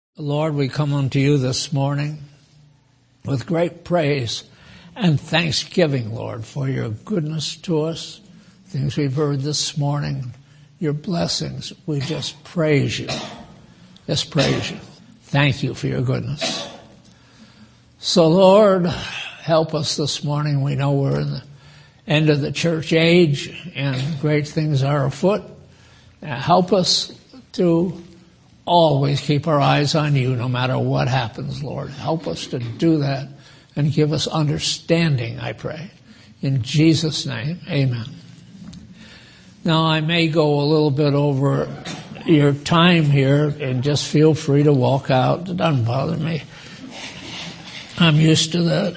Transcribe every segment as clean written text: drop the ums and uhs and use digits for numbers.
Lord, we come unto you this morning with great praise and thanksgiving, Lord, for your goodness to us, things we've heard this morning, your blessings. We just praise you. Just praise you. Thank you for your goodness. So, Lord, help us this morning. We know we're in the end of the church age and great things are afoot. Help us to always keep our eyes on you no matter what happens, Lord. Help us to do that and give us understanding, I pray. In Jesus' name, amen. Now, I may go a little bit over your time here, and just feel free to walk out. It doesn't bother me. I'm used to that.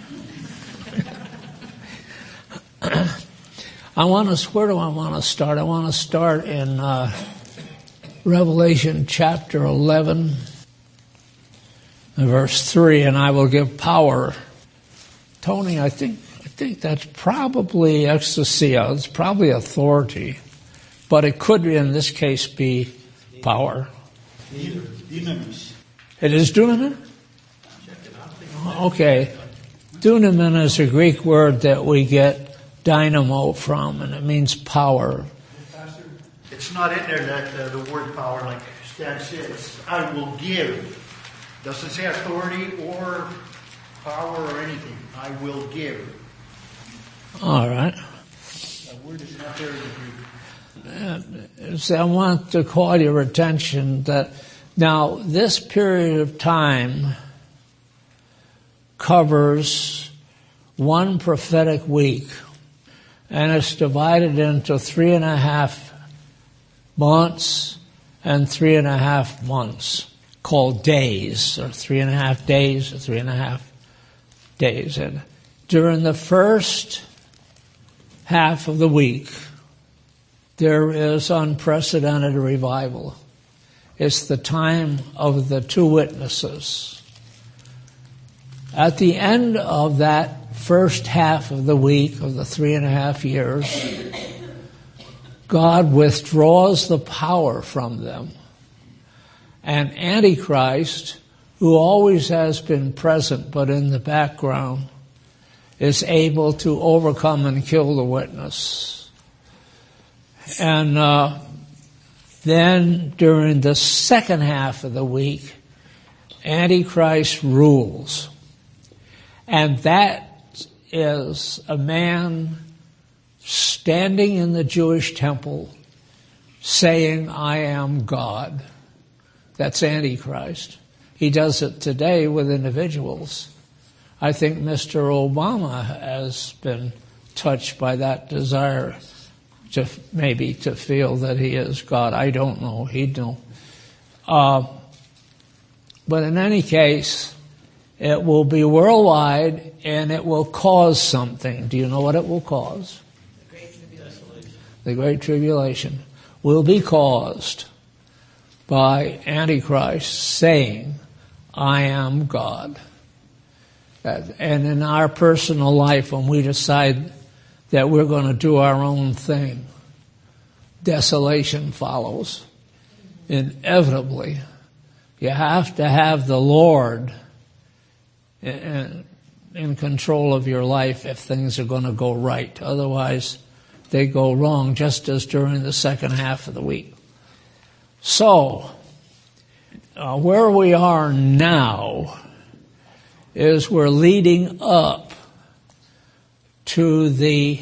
Where do I want to start? I want to start in Revelation chapter 11, verse 3, and I will give power. Tony, I think that's probably exousia. It's probably authority, but it could in this case be power. Dunamis. It is dunamis? Okay. Dunamis is a Greek word that we get dynamo from, and it means power. It's not in there that the word power, like Stan says, I will give. Doesn't say authority or power or anything. I will give. All right. That word is not there in the Greek. So I want to call your attention that now this period of time covers one prophetic week, and it's divided into 3.5 months and 3.5 months, called days, or 3.5 days, or 3.5 days. And during the first half of the week, there is unprecedented revival. It's the time of the two witnesses. At the end of that first half of the week of the 3.5 years, God withdraws the power from them. And Antichrist, who always has been present but in the background, is able to overcome and kill the witness. And then during the second half of the week, Antichrist rules. And that is a man standing in the Jewish temple saying, I am God. That's Antichrist. He does it today with individuals. I think Mr. Obama has been touched by that desire to maybe to feel that he is God. I don't know. He'd know. But in any case, it will be worldwide and it will cause something. Do you know what it will cause? The Great Tribulation will be caused by Antichrist saying, I am God. And in our personal life, when we decide that we're going to do our own thing, desolation follows. Inevitably, you have to have the Lord in control of your life if things are going to go right. Otherwise, they go wrong, just as during the second half of the week. So, where we are now is we're leading up to the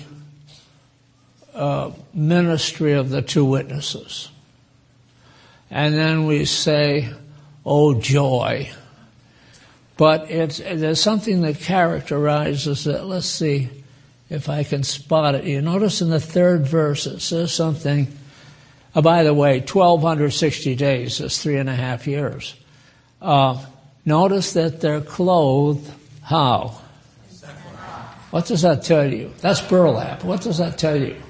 ministry of the two witnesses. And then we say, oh joy. But there's something that characterizes it. Let's see if I can spot it. You notice in the third verse it says something. By the way, 1,260 days is 3.5 years. Notice that they're clothed how? What does that tell you? That's burlap. What does that tell you?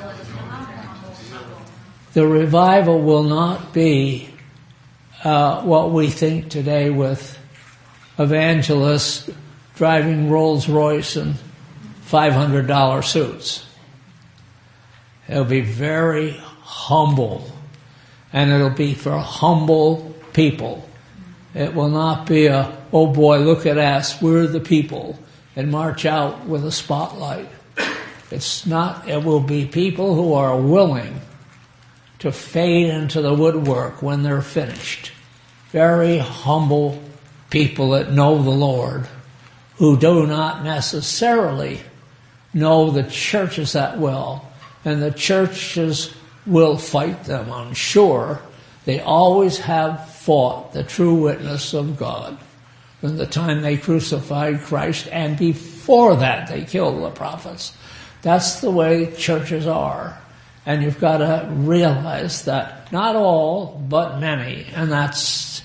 The revival will not be what we think today with evangelists driving Rolls Royce and $500 suits. It'll be very humble, and it'll be for humble people. It will not be oh boy, look at us, we're the people, and march out with a spotlight. It's not, it will be people who are willing to fade into the woodwork when they're finished. Very humble people that know the Lord, who do not necessarily know the churches that well, and the churches will fight them, I'm sure. They always have fought the true witness of God from the time they crucified Christ, and before that they killed the prophets. That's the way churches are. And you've got to realize that not all, but many, and that's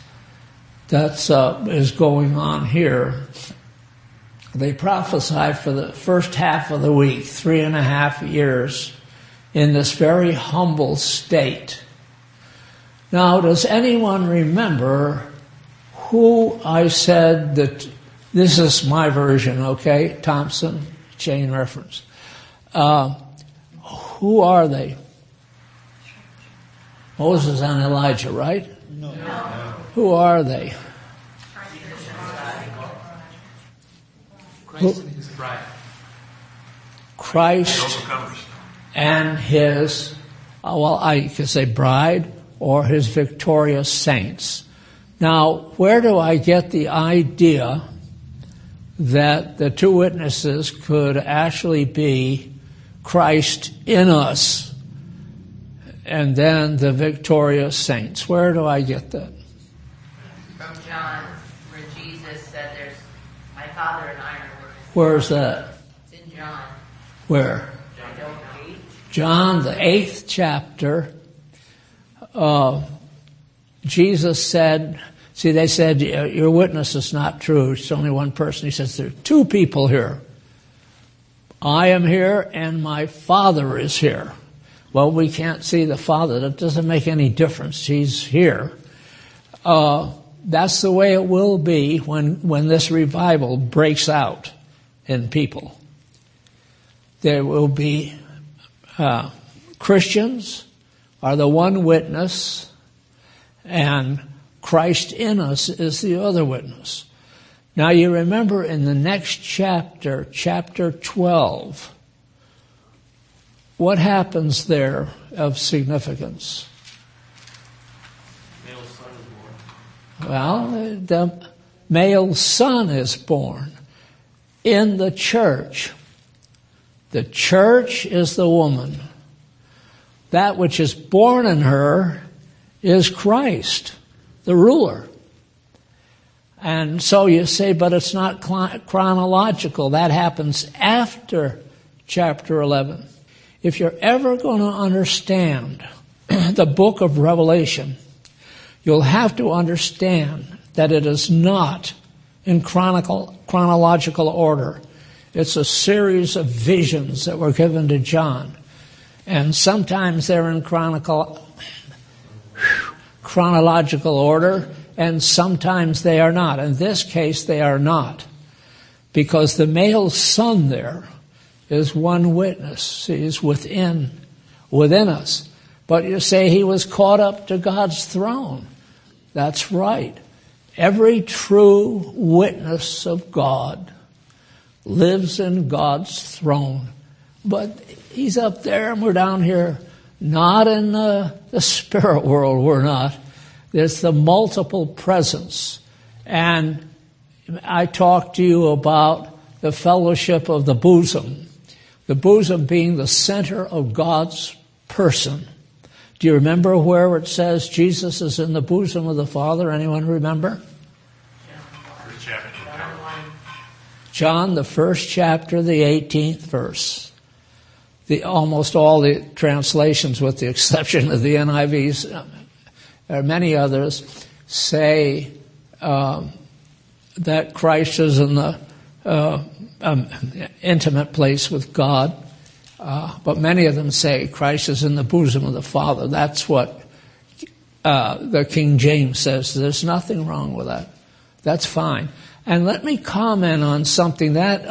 is going on here. They prophesied for the first half of the week, 3.5 years, in this very humble state. Now, does anyone remember who I said that, this is my version, okay, Thompson, chain reference. Who are they? Moses and Elijah, right? No. Who are they? Christ and his bride. Christ and his, well, I could say bride or his victorious saints. Now, where do I get the idea that the two witnesses could actually be Christ in us and then the victorious saints? Where do I get that? From John, where Jesus said, "There's my Father and I are witnesses." Where's that? It's in John. Where? John 8. John, the 8th chapter. Jesus said, see, they said, your witness is not true. It's only one person. He says, there are two people here. I am here and my Father is here. Well, we can't see the Father. That doesn't make any difference. He's here. That's the way it will be when this revival breaks out in people. There will be Christians are the one witness, and Christ in us is the other witness. Now you remember in the next chapter, chapter 12, what happens there of significance? Male son is born. Well, the male son is born in the church. The church is the woman. That which is born in her is Christ, the ruler. And so you say, but it's not chronological. That happens after chapter 11. If you're ever going to understand the book of Revelation, you'll have to understand that it is not in chronological order. It's a series of visions that were given to John. And sometimes they're in chronological order, and sometimes they are not. In this case, they are not. Because the male son there is one witness. He's within us. But you say he was caught up to God's throne. That's right. Every true witness of God lives in God's throne. But he's up there and we're down here, not in the spirit world, we're not. There's the multiple presence. And I talked to you about the fellowship of the bosom being the center of God's person. Do you remember where it says Jesus is in the bosom of the Father? Anyone remember? John, the first chapter, the 18th verse. Almost all the translations, with the exception of the NIVs, or many others, say that Christ is in the intimate place with God. But many of them say Christ is in the bosom of the Father. That's what the King James says. There's nothing wrong with that. That's fine. And let me comment on something. That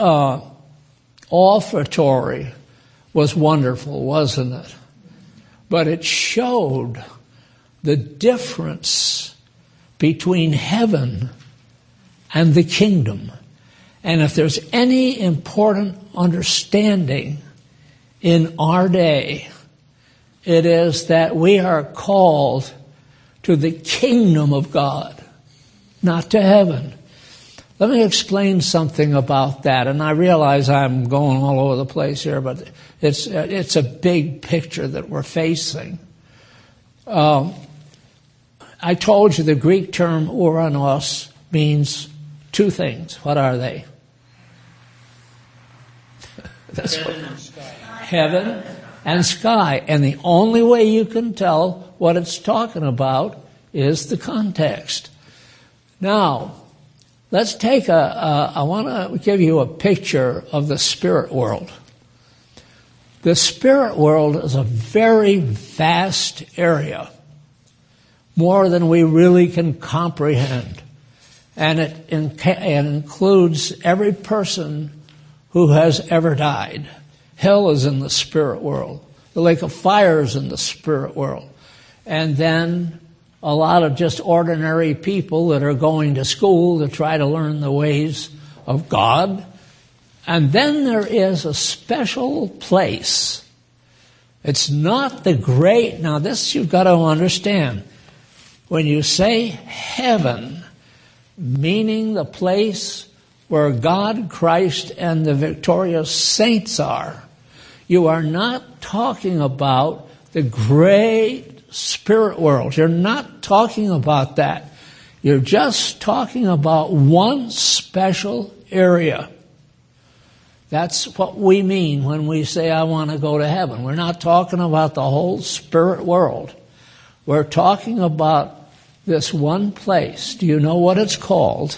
offertory was wonderful, wasn't it? But it showed the difference between heaven and the kingdom. And if there's any important understanding in our day, it is that we are called to the kingdom of God, not to heaven. Let me explain something about that. And I realize I'm going all over the place here, but it's a big picture that we're facing. I told you the Greek term uranos means two things. What are they? That's Heaven and sky. Heaven and sky. And the only way you can tell what it's talking about is the context. Now, let's take I want to give you a picture of the spirit world. The spirit world is a very vast area, more than we really can comprehend. And it includes every person who has ever died. Hell is in the spirit world. The lake of fire is in the spirit world. And then a lot of just ordinary people that are going to school to try to learn the ways of God. And then there is a special place. It's not the great, now this you've got to understand. When you say heaven, meaning the place where God, Christ, and the victorious saints are, you are not talking about the great spirit world. You're not talking about that. You're just talking about one special area. That's what we mean when we say, I want to go to heaven. We're not talking about the whole spirit world. We're talking about this one place. Do you know what it's called?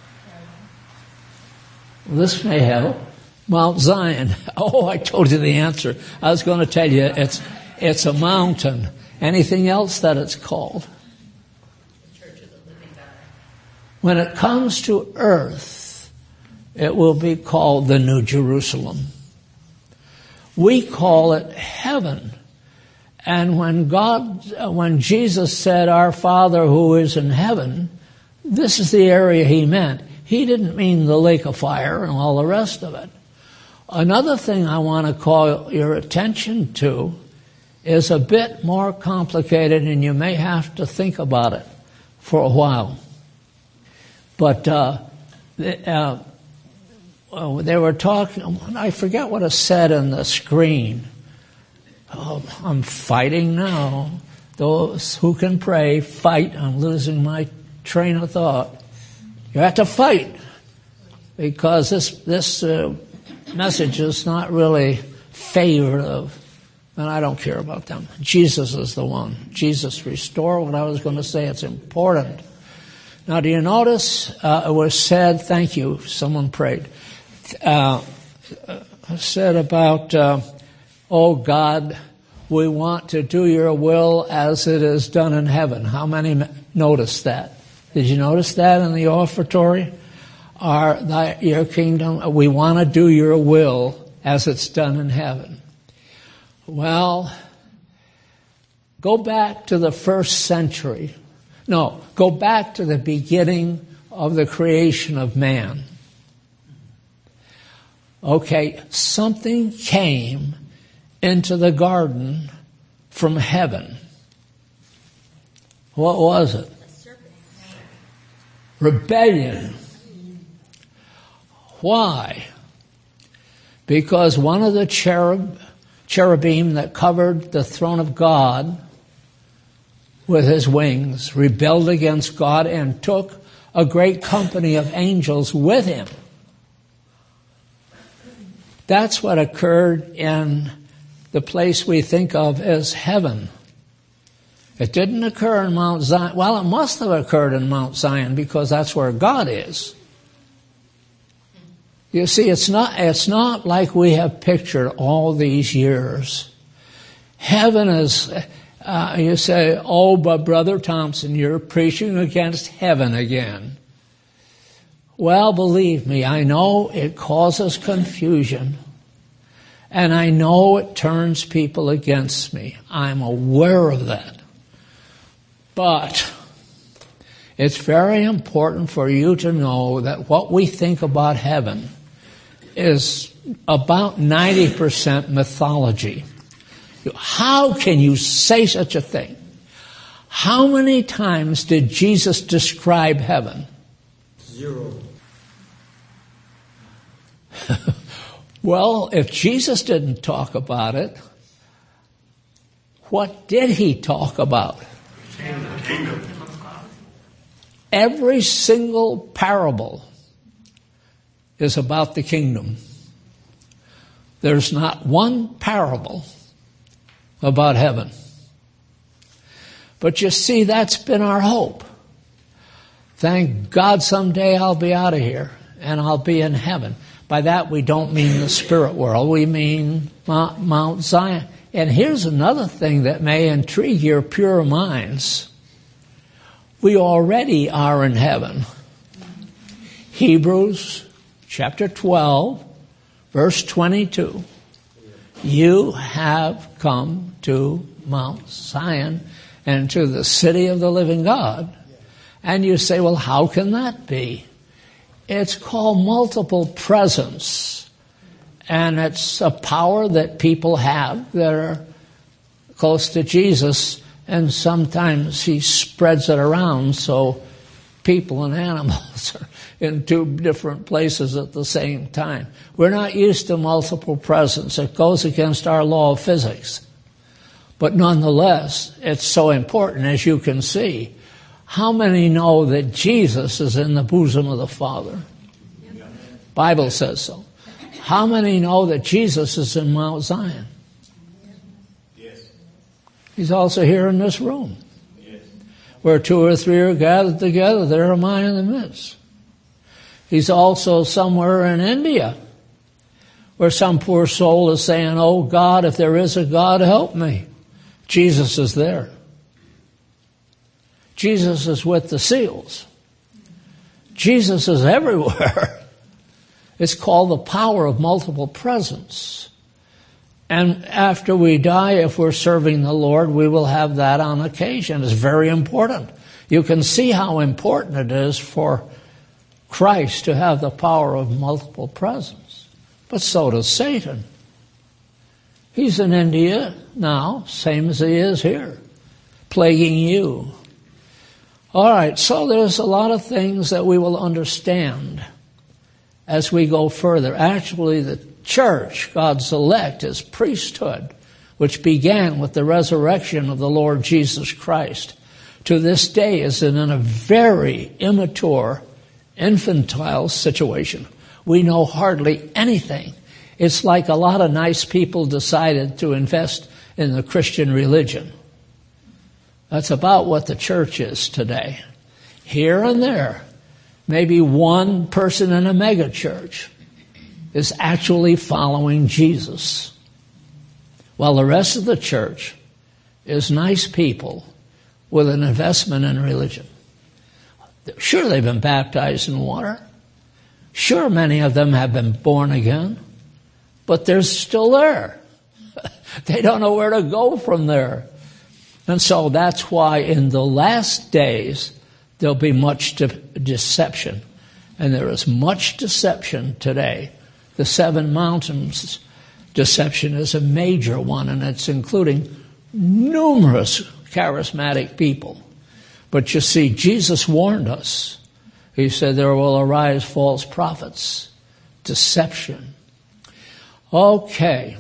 Well, this may help. Mount Zion. Oh, I told you the answer. I was going to tell you it's a mountain. Anything else that it's called? The Church of the Living God. When it comes to earth, it will be called the New Jerusalem. We call it heaven. And when Jesus said, Our Father who is in heaven, this is the area he meant. He didn't mean the lake of fire and all the rest of it. Another thing I want to call your attention to is a bit more complicated, and you may have to think about it for a while. But they were talking, I forget what it said on the screen. Oh, I'm fighting now. Those who can pray, fight. I'm losing my train of thought. You have to fight, because this message is not really favored, and I don't care about them. Jesus is the one. Jesus restored what I was going to say. It's important. Now, do you notice it was said, thank you, someone prayed, said about, oh God, we want to do your will as it is done in heaven. How many noticed that? Did you notice that in the offertory? Your kingdom, we want to do your will as it's done in heaven. Well, go back to the first century. No, go back to the beginning of the creation of man. Okay, something came into the garden from heaven. What was it? Rebellion. Why? Because one of the cherubim that covered the throne of God with his wings rebelled against God and took a great company of angels with him. That's what occurred in the place we think of as heaven. It didn't occur in Mount Zion. Well, it must have occurred in Mount Zion, because that's where God is. You see, it's not like we have pictured all these years. Heaven is, you say, oh, but Brother Thompson, you're preaching against heaven again. Well, believe me, I know it causes confusion. And I know it turns people against me. I'm aware of that. But It's very important for you to know that what we think about heaven is about 90% mythology. How can you say such a thing? How many times did Jesus describe heaven? 0. Well, if Jesus didn't talk about it, what did he talk about? Kingdom. Every single parable is about the kingdom. There's not one parable about heaven. But you see, that's been our hope. Thank God someday I'll be out of here and I'll be in heaven. By that we don't mean the spirit world, we mean Mount Zion. And here's another thing that may intrigue your pure minds. We already are in heaven. Hebrews chapter 12, verse 22. You have come to Mount Zion and to the city of the living God. And you say, well, how can that be? It's called multiple presence. And it's a power that people have that are close to Jesus. And sometimes he spreads it around so people and animals are in two different places at the same time. We're not used to multiple presence. It goes against our law of physics. But nonetheless, it's so important, as you can see. How many know that Jesus is in the bosom of the Father? Bible says so. How many know that Jesus is in Mount Zion? Yes. He's also here in this room. Yes. Where 2 or 3 are gathered together, there am I in the midst. He's also somewhere in India, where some poor soul is saying, oh God, if there is a God, help me. Jesus is there. Jesus is with the seals. Jesus is everywhere. It's called the power of multiple presence. And after we die, if we're serving the Lord, we will have that on occasion. It's very important. You can see how important it is for Christ to have the power of multiple presence. But so does Satan. He's in India now, same as he is here, plaguing you. All right, so there's a lot of things that we will understand as we go further. Actually, the church, God's elect, is priesthood, which began with the resurrection of the Lord Jesus Christ, to this day is in a very immature, infantile situation. We know hardly anything. It's like a lot of nice people decided to invest in the Christian religion. That's about what the church is today. Here and there, maybe one person in a mega church is actually following Jesus, while the rest of the church is nice people with an investment in religion. Sure, they've been baptized in water. Sure, many of them have been born again, but they're still there. They don't know where to go from there. And so that's why in the last days, there'll be much deception. And there is much deception today. The 7 mountains deception is a major one, and it's including numerous charismatic people. But you see, Jesus warned us. He said there will arise false prophets, deception. Okay.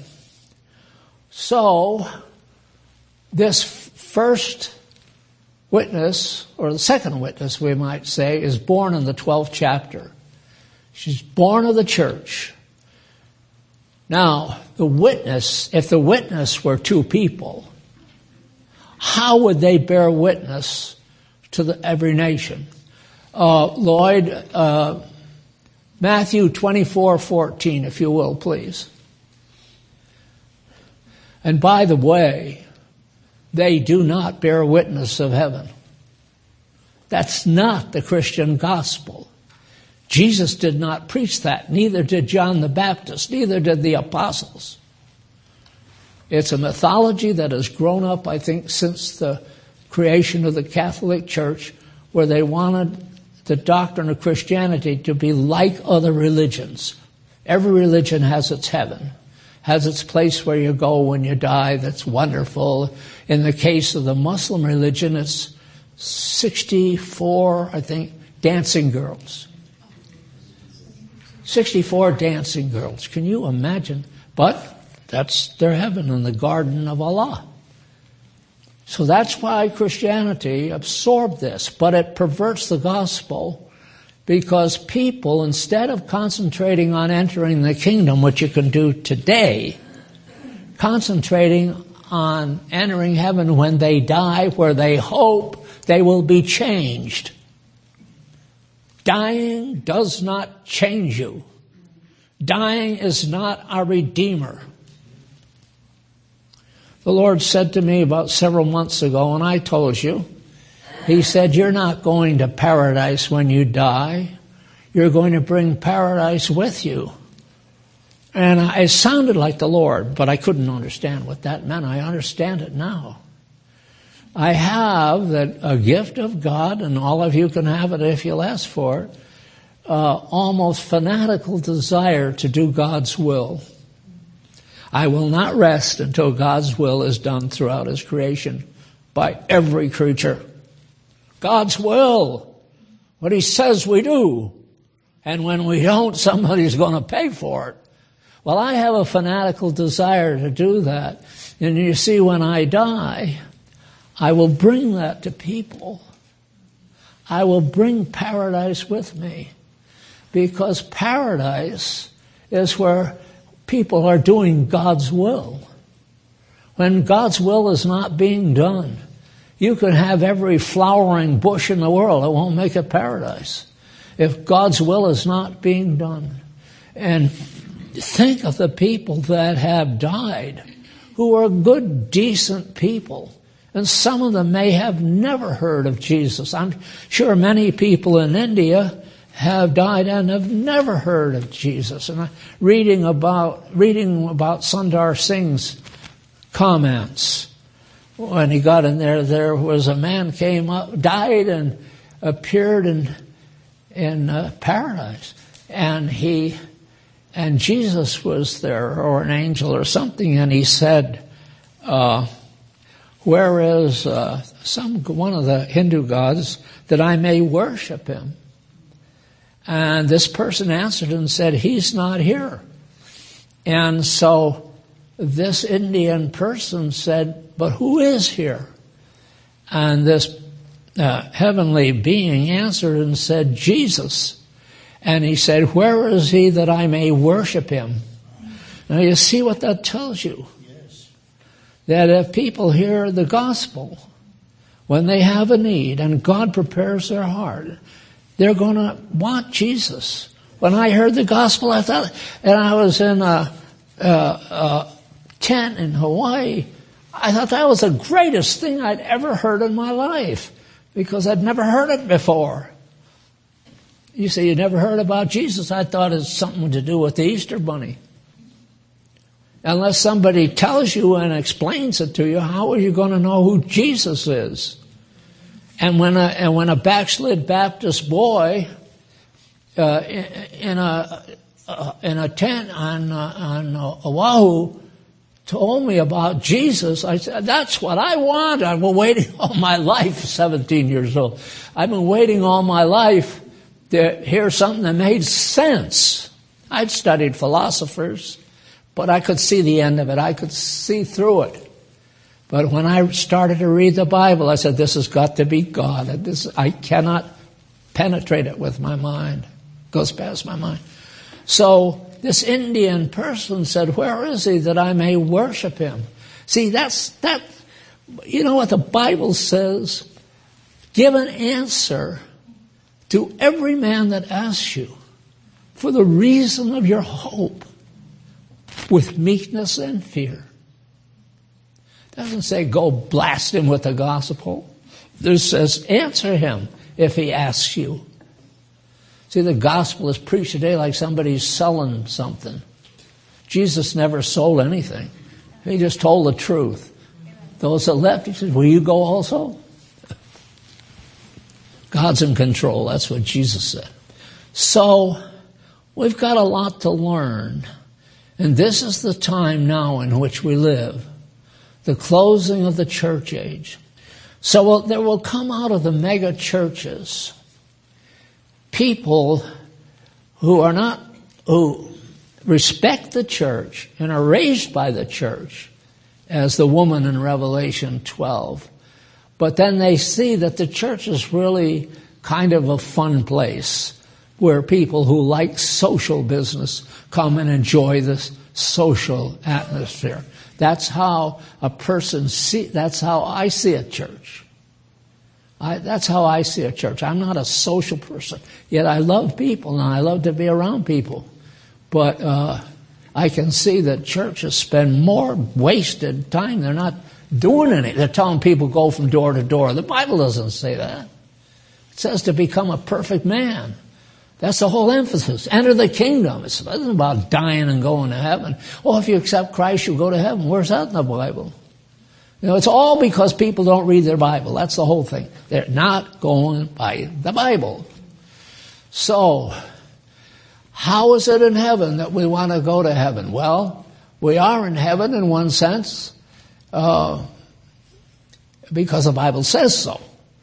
So, this first witness, or the second witness, we might say, is born in the 12th chapter. She's born of the church. Now, the witness, if the witness were 2 people, how would they bear witness to every nation? Lloyd, Matthew 24:14, if you will, please. And by the way, they do not bear witness of heaven. That's not the Christian gospel. Jesus did not preach that. Neither did John the Baptist. Neither did the apostles. It's a mythology that has grown up, I think, since the creation of the Catholic Church, where they wanted the doctrine of Christianity to be like other religions. Every religion has its heaven, has its place where you go when you die. That's wonderful. In the case of the Muslim religion, it's 64, I think, dancing girls. 64 dancing girls. Can you imagine? But that's their heaven in the garden of Allah. So that's why Christianity absorbed this, but it perverts the gospel because people, instead of concentrating on entering the kingdom, which you can do today, concentrating on entering heaven when they die, where they hope they will be changed. Dying does not change you. Dying is not our Redeemer. The Lord said to me about several months ago, and I told you, He said, you're not going to paradise when you die. You're going to bring paradise with you. And it sounded like the Lord, but I couldn't understand what that meant. I understand it now. I have a gift of God, and all of you can have it if you'll ask for it, almost fanatical desire to do God's will. I will not rest until God's will is done throughout His creation by every creature. God's will. What He says we do. And when we don't, somebody's going to pay for it. Well, I have a fanatical desire to do that. And you see, when I die, I will bring that to people. I will bring paradise with me. Because paradise is where people are doing God's will. When God's will is not being done, you can have every flowering bush in the world. It won't make it paradise if God's will is not being done. And think of the people that have died who are good, decent people. And some of them may have never heard of Jesus. I'm sure many people in India have died and have never heard of Jesus. And I'm reading about Sundar Singh's comments. When he got in there was a man came up, died, and appeared in paradise. And Jesus was there, or an angel or something, and he said, where is one of the Hindu gods that I may worship him? And this person answered and said, he's not here. And so this Indian person said, but who is here? And this heavenly being answered and said, Jesus. And he said, where is he that I may worship him? Now you see what that tells you? Yes. That if people hear the gospel, when they have a need and God prepares their heart, they're going to want Jesus. When I heard the gospel, I thought, and I was in a tent in Hawaii, I thought that was the greatest thing I'd ever heard in my life because I'd never heard it before. You say you never heard about Jesus. I thought it was something to do with the Easter Bunny. Unless somebody tells you and explains it to you, how are you going to know who Jesus is? And when a backslid Baptist boy in a tent on Oahu told me about Jesus, I said, that's what I want. I've been waiting all my life, 17 years old. I've been waiting all my life to hear something that made sense. I'd studied philosophers, but I could see the end of it. I could see through it. But when I started to read the Bible, I said, this has got to be God. I cannot penetrate it with my mind. It goes past my mind. So this Indian person said, where is he that I may worship him? See, you know what the Bible says? Give an answer to every man that asks you for the reason of your hope with meekness and fear. It doesn't say go blast him with the gospel. It says answer him if he asks you. See, the gospel is preached today like somebody's selling something. Jesus never sold anything. He just told the truth. Those that left, he said, will you go also? God's in control. That's what Jesus said. So we've got a lot to learn. And this is the time now in which we live, the closing of the church age. So there will come out of the mega churches people who respect the church and are raised by the church, as the woman in Revelation 12. But then they see that the church is really kind of a fun place where people who like social business come and enjoy this social atmosphere. That's how that's how I see a church. That's how I see a church. I'm not a social person, yet I love people and I love to be around people. But I can see that churches spend more wasted time. They're not doing anything. They're telling people go from door to door. The Bible doesn't say that. It says to become a perfect man. That's the whole emphasis. Enter the kingdom. It's not about dying and going to heaven. Oh, if you accept Christ, you'll go to heaven. Where's that in the Bible? You know, it's all because people don't read their Bible. That's the whole thing. They're not going by the Bible. So, how is it in heaven that we want to go to heaven? Well, we are in heaven in one sense, because the Bible says so.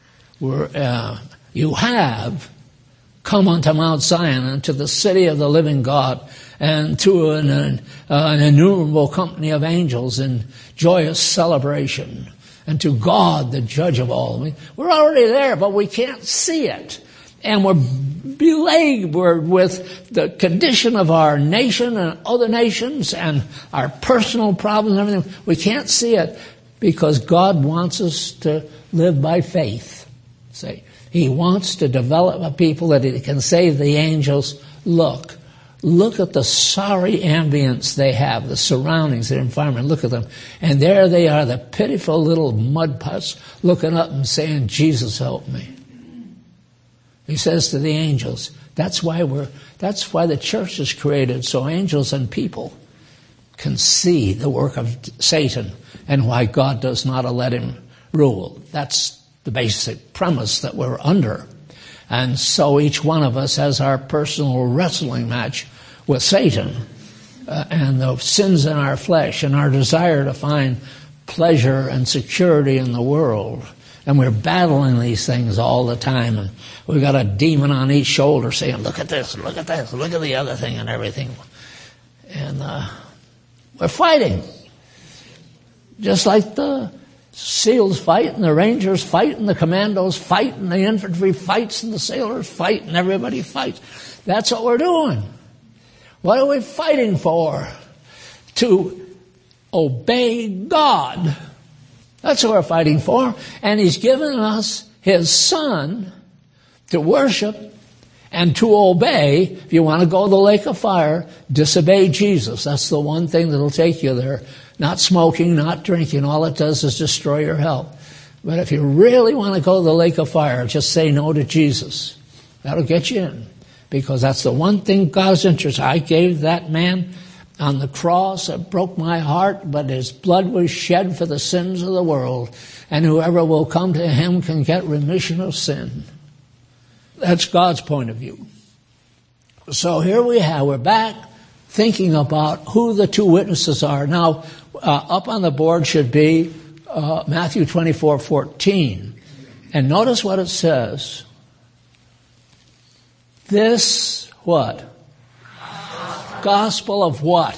You have come unto Mount Zion, and to the city of the living God, and to an innumerable company of angels in joyous celebration, and to God, the judge of all. We're already there, but we can't see it. And we're belabored with the condition of our nation and other nations and our personal problems and everything. We can't see it because God wants us to live by faith. See, He wants to develop a people that He can say to the angels, look at the sorry ambience they have, the surroundings, the environment, look at them. And there they are, the pitiful little mudputs looking up and saying, Jesus, help me. He says to the angels, that's why the church is created, so angels and people can see the work of Satan and why God does not let him rule. That's the basic premise that we're under. And so each one of us has our personal wrestling match with Satan and the sins in our flesh and our desire to find pleasure and security in the world. And we're battling these things all the time. And we've got a demon on each shoulder saying, look at this, look at this, look at the other thing and everything. And we're fighting. Just like the SEALs fight and the Rangers fight and the Commandos fight and the infantry fights and the sailors fight and everybody fights. That's what we're doing. What are we fighting for? To obey God. That's what we're fighting for. And He's given us His Son to worship and to obey. If you want to go to the lake of fire, disobey Jesus. That's the one thing that'll take you there. Not smoking, not drinking. All it does is destroy your health. But if you really want to go to the lake of fire, just say no to Jesus. That'll get you in. Because that's the one thing God's interested. I gave that man on the cross, it broke my heart, but His blood was shed for the sins of the world. And whoever will come to Him can get remission of sin. That's God's point of view. So here we're back thinking about who the two witnesses are. Now, up on the board should be Matthew 24:14. And notice what it says. This, what? Gospel of what?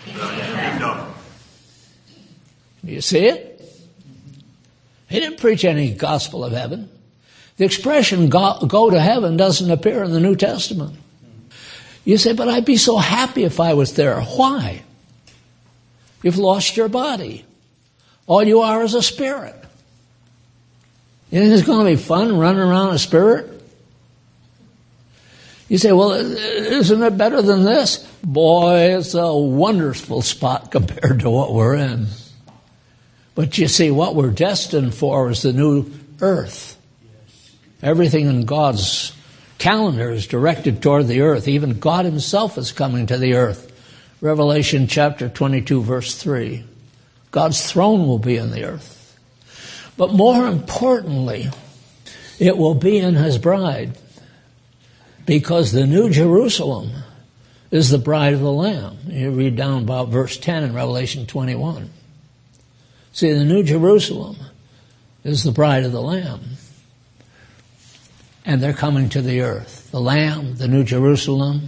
Do you see it? He didn't preach any gospel of heaven. The expression go to heaven doesn't appear in the New Testament. You say, but I'd be so happy if I was there. Why? You've lost your body. All you are is a spirit. You think it's going to be fun running around a spirit? You say, well, isn't it better than this? Boy, it's a wonderful spot compared to what we're in. But you see, what we're destined for is the new earth. Everything in God's calendar is directed toward the earth. Even God Himself is coming to the earth. Revelation chapter 22, verse 3. God's throne will be in the earth. But more importantly, It will be in his bride, because the New Jerusalem is the bride of the Lamb. You read down about verse 10 in Revelation 21. See, the New Jerusalem is the bride of the Lamb. And they're coming to the earth. The Lamb, the New Jerusalem,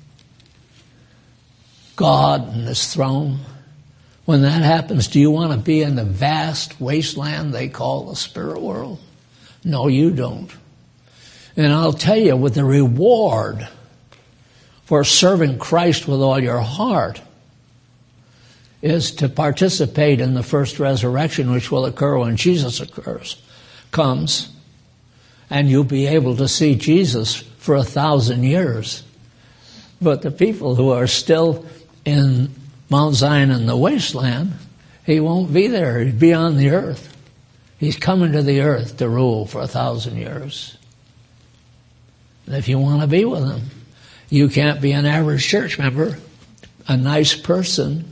God and his throne. When that happens, do you want to be in the vast wasteland they call the spirit world? No, you don't. And I'll tell you, with the reward for serving Christ with all your heart is to participate in the first resurrection, which will occur when Jesus comes, and you'll be able to see Jesus for 1,000 years. But the people who are still in Mount Zion in the wasteland, he won't be there. He'll be on the earth. He's coming to the earth to rule for 1,000 years. And if you want to be with him, you can't be an average church member, a nice person,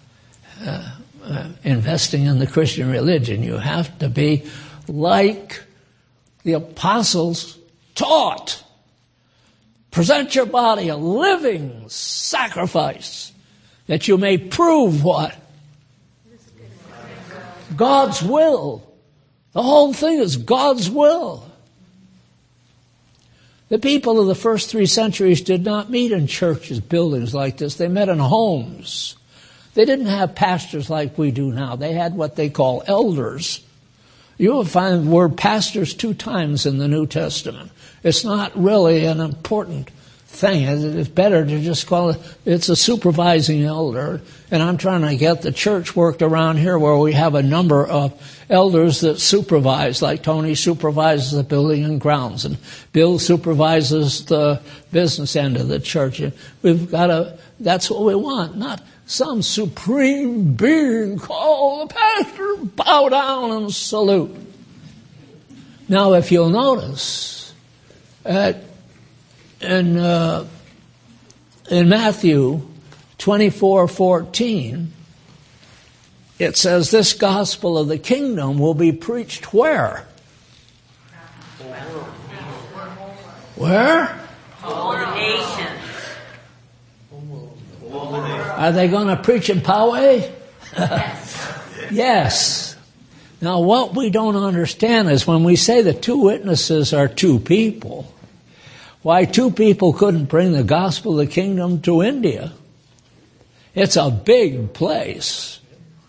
investing in the Christian religion. You have to be like the apostles taught. Present your body a living sacrifice, that you may prove what? God's will. The whole thing is God's will. The people of the first 3 centuries did not meet in churches, buildings like this. They met in homes. They didn't have pastors like we do now. They had what they call elders. You will find the word pastors 2 times in the New Testament. It's not really an important thing. It's better to just call it, it's a supervising elder. And I'm trying to get the church worked around here where we have a number of elders that supervise, like Tony supervises the building and grounds, and Bill supervises the business end of the church. We've got that's what we want, not some supreme being called the pastor, bow down and salute. Now, if you'll notice, in Matthew 24:14, it says this gospel of the kingdom will be preached where? Where? All the nations. Are they going to preach in Poway? Yes. Now, what we don't understand is when we say the 2 witnesses are 2 people, why 2 people couldn't bring the gospel of the kingdom to India? It's a big place.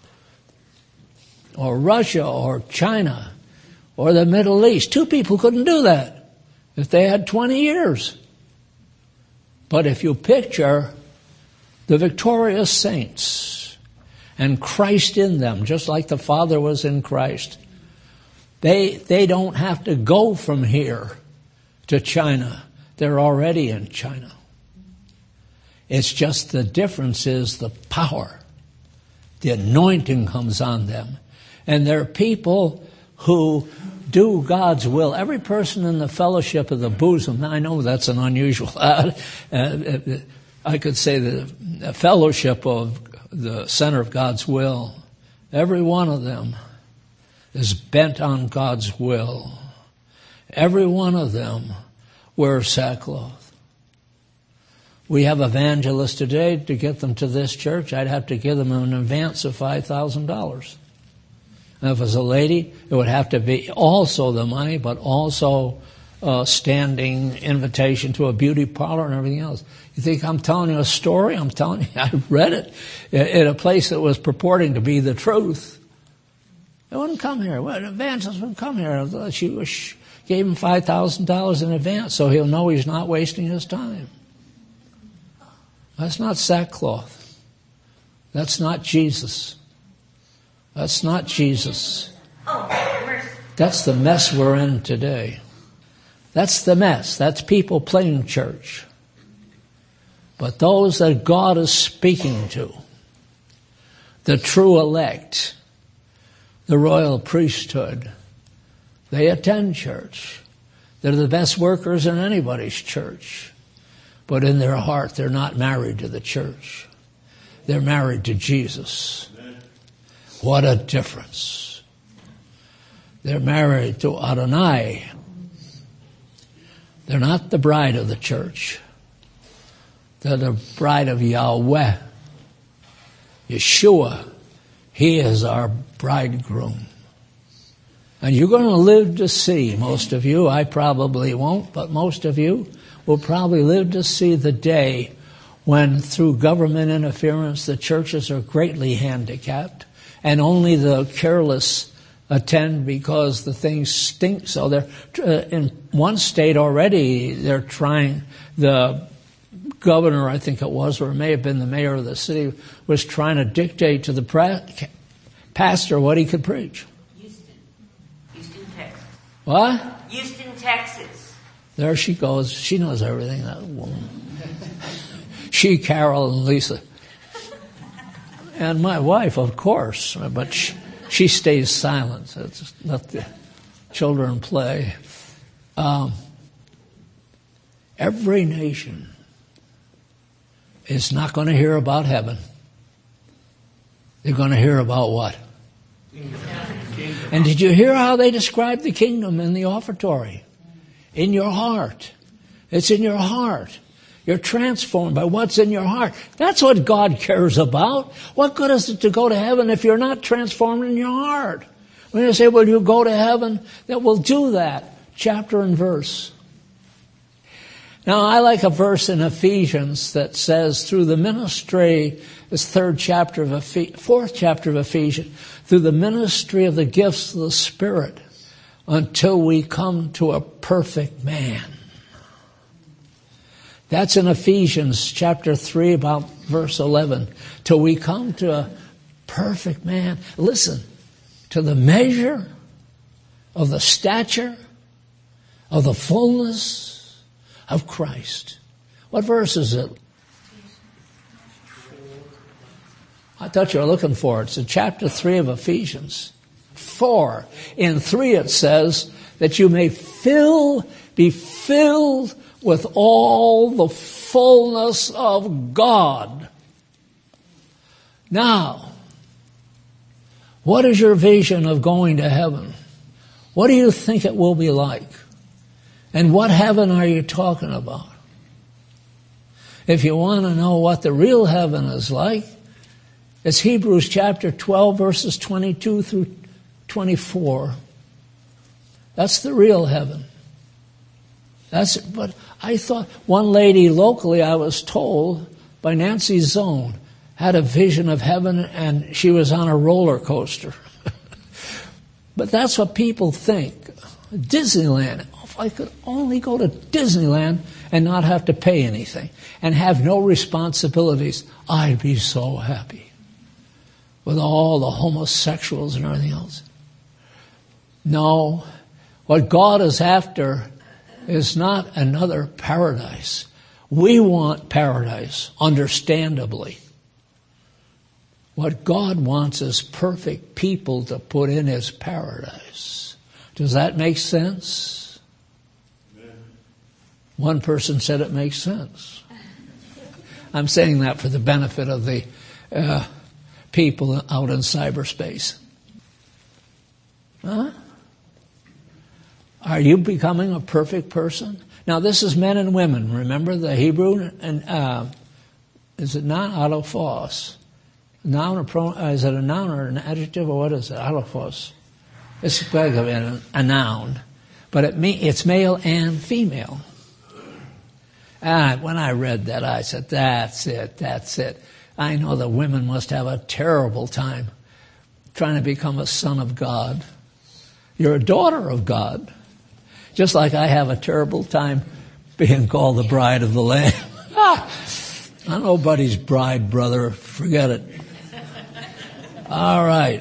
Or Russia, or China, or the Middle East. 2 people couldn't do that if they had 20 years. But if you picture the victorious saints and Christ in them, just like the Father was in Christ, they don't have to go from here to China. They're already in China. It's just the difference is the power. The anointing comes on them. And they're people who do God's will. Every person in the fellowship of the bosom, now I know that's an unusual, I could say the fellowship of the center of God's will, every one of them is bent on God's will. Every one of them wears sackcloth. We have evangelists today. To get them to this church, I'd have to give them an advance of $5,000. And if it was a lady, it would have to be also the money, but also standing invitation to a beauty parlor and everything else. You think I'm telling you a story? I'm telling you, I read it in a place that was purporting to be the truth. They wouldn't come here. Well, an evangelist wouldn't come here. She gave him $5,000 in advance so he'll know he's not wasting his time. That's not sackcloth. That's not Jesus. That's not Jesus. That's the mess we're in today. That's the mess. That's people playing church. But those that God is speaking to, the true elect, the royal priesthood, they attend church. They're the best workers in anybody's church. But in their heart, they're not married to the church. They're married to Jesus. What a difference. They're married to Adonai, They're not the bride of the church. They're the bride of Yahweh. Yeshua, He is our bridegroom. And you're going to live to see, most of you, I probably won't, but most of you will probably live to see the day when through government interference the churches are greatly handicapped and only the careless attend because the things stink. So they're in one state already, they're trying, the governor, I think it was, or it may have been the mayor of the city, was trying to dictate to the pastor what he could preach. Houston, Texas. What? Houston, Texas. There she goes. She knows everything, that woman. She, Carol, and Lisa. And my wife, of course, but she stays silent. It's let the children play. Every nation is not going to hear about heaven. They're going to hear about what? And did you hear how they described the kingdom in the offertory? In your heart. It's in your heart. You're transformed by what's in your heart. That's what God cares about. What good is it to go to heaven if you're not transformed in your heart? When you say, well, you go to heaven, that will do that. Chapter and verse. Now, I like a verse in Ephesians that says, through the ministry, this fourth chapter of Ephesians, through the ministry of the gifts of the Spirit, until we come to a perfect man. That's in Ephesians chapter 3, about verse 11. Till we come to a perfect man. Listen, to the measure of the stature of the fullness of Christ. What verse is it? I thought you were looking for it. It's in chapter 3 of Ephesians. 4. In 3 it says that you may be filled with all the fullness of God. Now, what is your vision of going to heaven? What do you think it will be like? And what heaven are you talking about? If you want to know what the real heaven is like, it's Hebrews chapter 12, verses 22 through 24. That's the real heaven. But I thought one lady locally, I was told by Nancy Zone, had a vision of heaven and she was on a roller coaster. But that's what people think. Disneyland. If I could only go to Disneyland and not have to pay anything and have no responsibilities, I'd be so happy. With all the homosexuals and everything else. No. What God is after is not another paradise. We want paradise, understandably. What God wants is perfect people to put in His paradise. Does that make sense? Amen. One person said it makes sense. I'm saying that for the benefit of the people out in cyberspace. Huh? Are you becoming a perfect person? Now, this is men and women. Remember the Hebrew? And is it not autophos? Noun or pronoun? Is it a noun or an adjective, or what is it? Autophos. It's a noun, but it's male and female. And when I read that, I said, "That's it." I know the women must have a terrible time trying to become a son of God. You're a daughter of God. Just like I have a terrible time being called the bride of the Lamb. I'm nobody's bride, brother. Forget it. All right.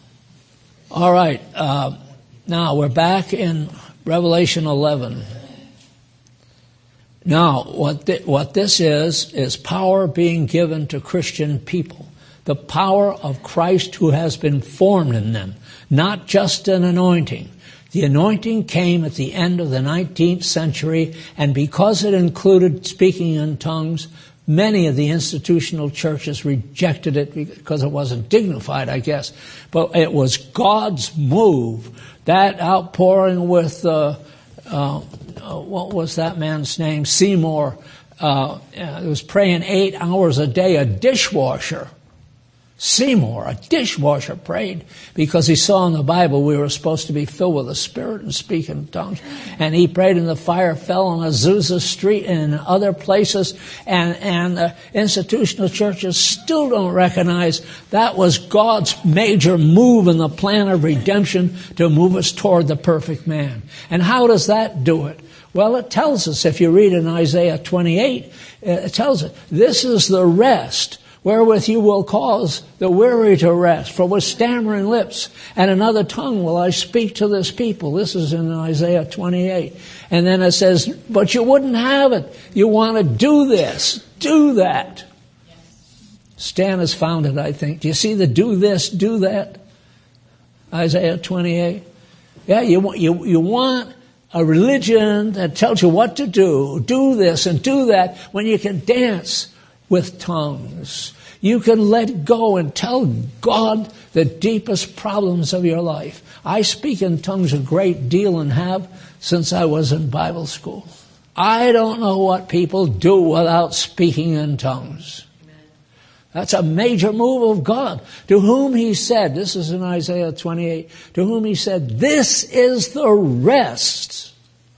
Now we're back in Revelation 11. Now, what this is power being given to Christian people. The power of Christ who has been formed in them. Not just an anointing. The anointing came at the end of the 19th century, and because it included speaking in tongues, many of the institutional churches rejected it because it wasn't dignified, I guess. But it was God's move. That outpouring with what was that man's name? Seymour. Was praying 8 hours a day, a dishwasher. Seymour, a dishwasher, prayed because he saw in the Bible we were supposed to be filled with the Spirit and speak in tongues. And he prayed and the fire fell on Azusa Street and in other places. And institutional churches still don't recognize that was God's major move in the plan of redemption to move us toward the perfect man. And how does that do it? Well, it tells us, if you read in Isaiah 28, it tells us, this is the rest wherewith you will cause the weary to rest. For with stammering lips and another tongue will I speak to this people. This is in Isaiah 28. And then it says, but you wouldn't have it. You want to do this, do that. Stan has found it, I think. Do you see the do this, do that? Isaiah 28. Yeah, you want a religion that tells you what to do this and do that, when you can dance with tongues. You can let go and tell God the deepest problems of your life. I speak in tongues a great deal and have since I was in Bible school. I don't know what people do without speaking in tongues. That's a major move of God, to whom he said, this is in Isaiah 28, to whom he said, this is the rest.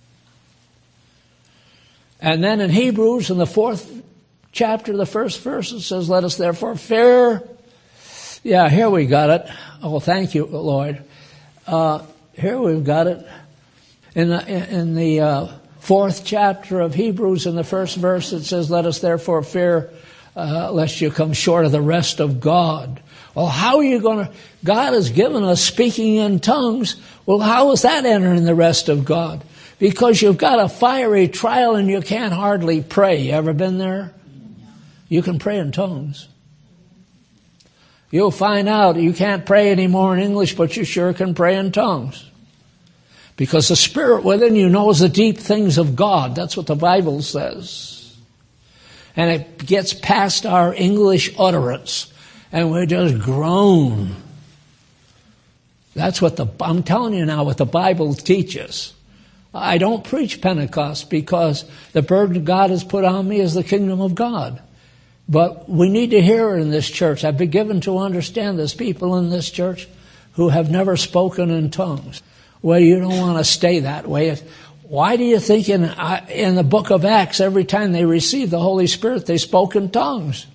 And then in Hebrews, in the 4th chapter, the first verse, it says, let us therefore fear. Yeah, here we got it. Oh, thank you, Lord. Here we've got it. In the 4th chapter of Hebrews, in the first verse, it says, let us therefore fear, lest you come short of the rest of God. Well, how are you going to... God has given us speaking in tongues. Well, how is that entering the rest of God? Because you've got a fiery trial and you can't hardly pray. You ever been there? You can pray in tongues. You'll find out you can't pray anymore in English, but you sure can pray in tongues. Because the Spirit within you knows the deep things of God. That's what the Bible says. And it gets past our English utterance. And we just groan. That's what I'm telling you now what the Bible teaches. I don't preach Pentecost because the burden God has put on me is the kingdom of God. But we need to hear it in this church. I've been given to understand there's people in this church who have never spoken in tongues. Well, you don't want to stay that way. Why do you think in the book of Acts, every time they received the Holy Spirit, they spoke in tongues?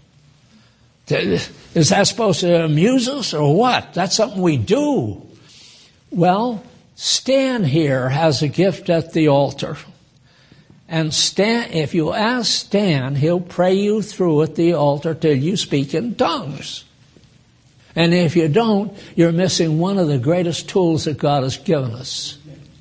Is that supposed to amuse us or what? That's something we do. Well, Stan here has a gift at the altar. And Stan, if you ask Stan, he'll pray you through at the altar till you speak in tongues. And if you don't, you're missing one of the greatest tools that God has given us.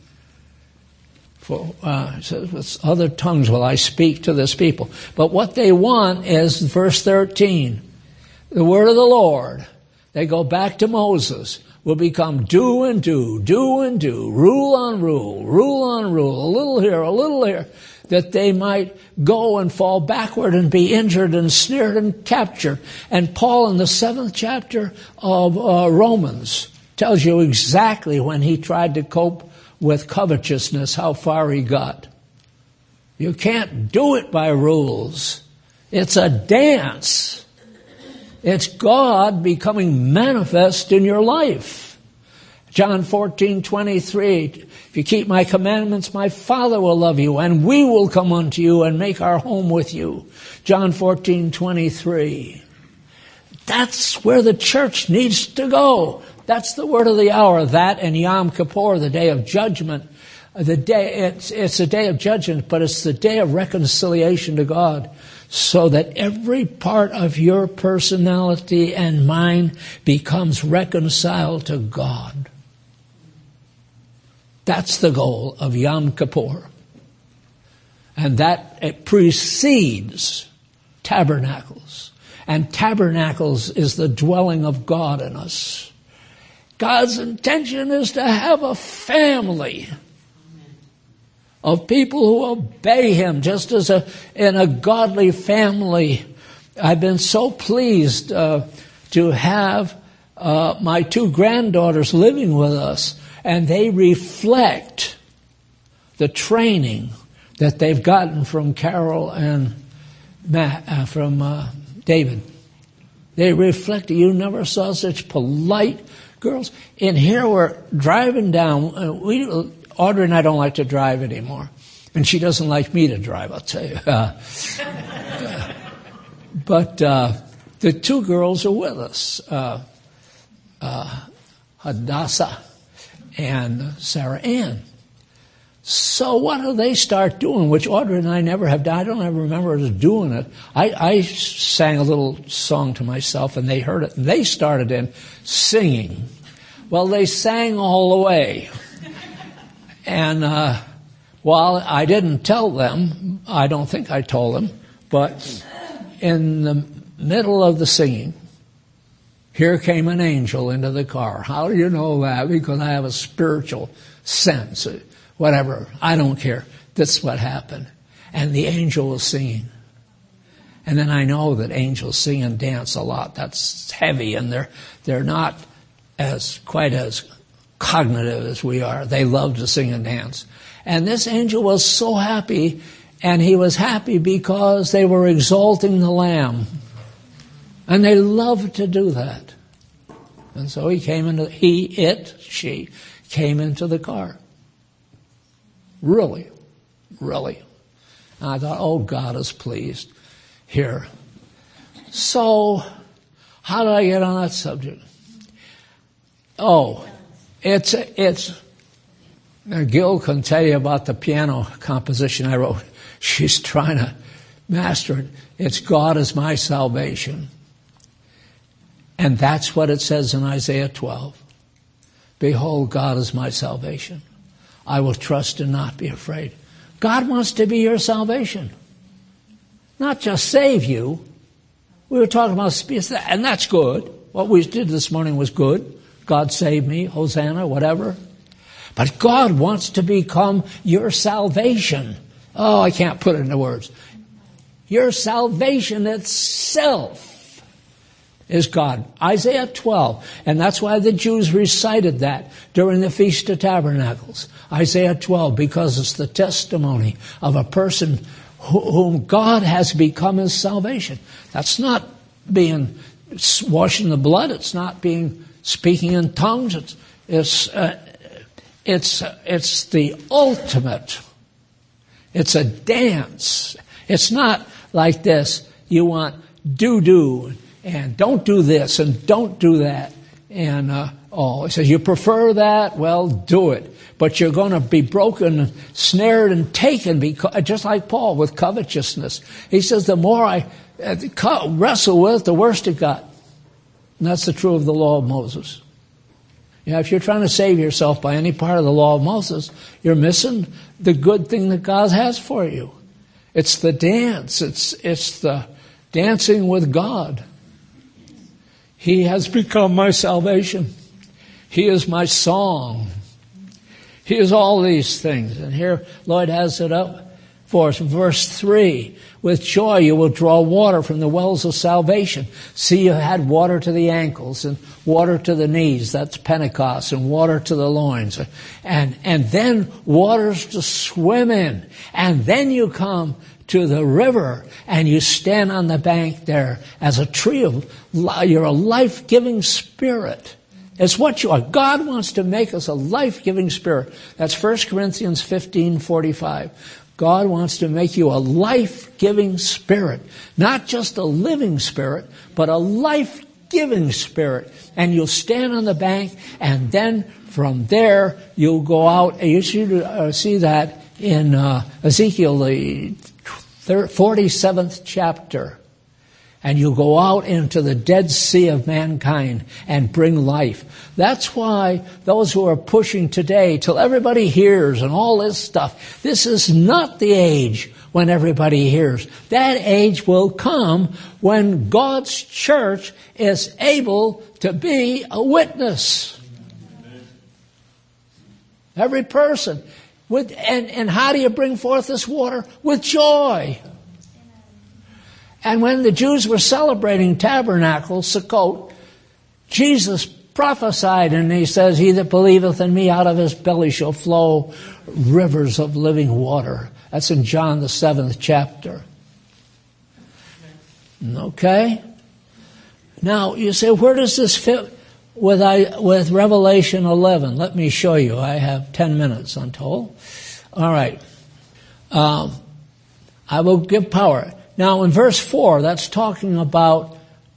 For with other tongues will I speak to this people. But what they want is verse 13. The word of the Lord. They go back to Moses. Will become do and do, do and do, rule on rule, rule on rule, a little here, that they might go and fall backward and be injured and snared and captured. And Paul in the 7th chapter of Romans tells you exactly when he tried to cope with covetousness, how far he got. You can't do it by rules. It's a dance. It's God becoming manifest in your life. John 14:23. If you keep my commandments, my Father will love you, and we will come unto you and make our home with you. John 14:23. That's where the church needs to go. That's the word of the hour. That and Yom Kippur, the day of judgment. It's a day of judgment, but it's the day of reconciliation to God. So that every part of your personality and mind becomes reconciled to God. That's the goal of Yom Kippur. And that it precedes tabernacles. And tabernacles is the dwelling of God in us. God's intention is to have a family of people who obey Him, just as in a godly family. I've been so pleased to have my 2 granddaughters living with us, and they reflect the training that they've gotten from Carol and from David. They reflect. You never saw such polite girls. And here we're driving down. Audrey and I don't like to drive anymore. And she doesn't like me to drive, I'll tell you. But the two girls are with us, Hadassah and Sarah Ann. So what do they start doing, which Audrey and I never have done? I don't ever remember us doing it. I sang a little song to myself, and they heard it, and they started in singing. Well, they sang all the way. And while I didn't tell them, I don't think I told them, but in the middle of the singing, here came an angel into the car. How do you know that? Because I have a spiritual sense. Whatever, I don't care. That's what happened. And the angel was singing. And then I know that angels sing and dance a lot. That's heavy, and they're not quite as cognitive as we are. They love to sing and dance. And this angel was so happy, and he was happy because they were exalting the Lamb. And they love to do that. And so she came into the car. Really. And I thought, oh, God is pleased here. So, how did I get on that subject? Oh, now Gil can tell you about the piano composition I wrote. She's trying to master it. It's God is my salvation. And that's what it says in Isaiah 12. Behold, God is my salvation. I will trust and not be afraid. God wants to be your salvation. Not just save you. We were talking about, and that's good. What we did this morning was good. God saved me, Hosanna, whatever. But God wants to become your salvation. Oh, I can't put it into words. Your salvation itself is God. Isaiah 12. And that's why the Jews recited that during the Feast of Tabernacles. Isaiah 12, because it's the testimony of a person whom God has become his salvation. That's not being washing the blood. It's not being speaking in tongues. It's the ultimate. It's a dance. It's not like this. You want do and don't do this and don't do that. And, he says, you prefer that? Well, do it. But you're going to be broken, snared, and taken, because, just like Paul with covetousness. He says, the more I wrestle with, the worse it got. And that's the truth of the law of Moses. If you're trying to save yourself by any part of the law of Moses, you're missing the good thing that God has for you. It's the dance. It's the dancing with God. He has become my salvation. He is my song. He is all these things. And here Lloyd has it up for us. Verse 3, with joy you will draw water from the wells of salvation. See, you had water to the ankles and water to the knees. That's Pentecost. And water to the loins. And then waters to swim in. And then you come to the river and you stand on the bank there as a tree of, you're a life-giving spirit. It's what you are. God wants to make us a life-giving spirit. That's 1 Corinthians 15:45. God wants to make you a life-giving spirit. Not just a living spirit, but a life-giving spirit. And you'll stand on the bank, and then from there you'll go out. And you should see that in Ezekiel, the 47th chapter. And you go out into the Dead Sea of mankind and bring life. That's why those who are pushing today till everybody hears and all this stuff, this is not the age when everybody hears. That age will come when God's church is able to be a witness. Every person. And how do you bring forth this water? With joy. And when the Jews were celebrating Tabernacles, Sukkot, Jesus prophesied, and he says, he that believeth in me, out of his belly shall flow rivers of living water. That's in John the 7th chapter. Okay? Now, you say, where does this fit with Revelation 11? Let me show you. I have 10 minutes, I'm told. All right. I will give power. Now, in verse 4, that's talking about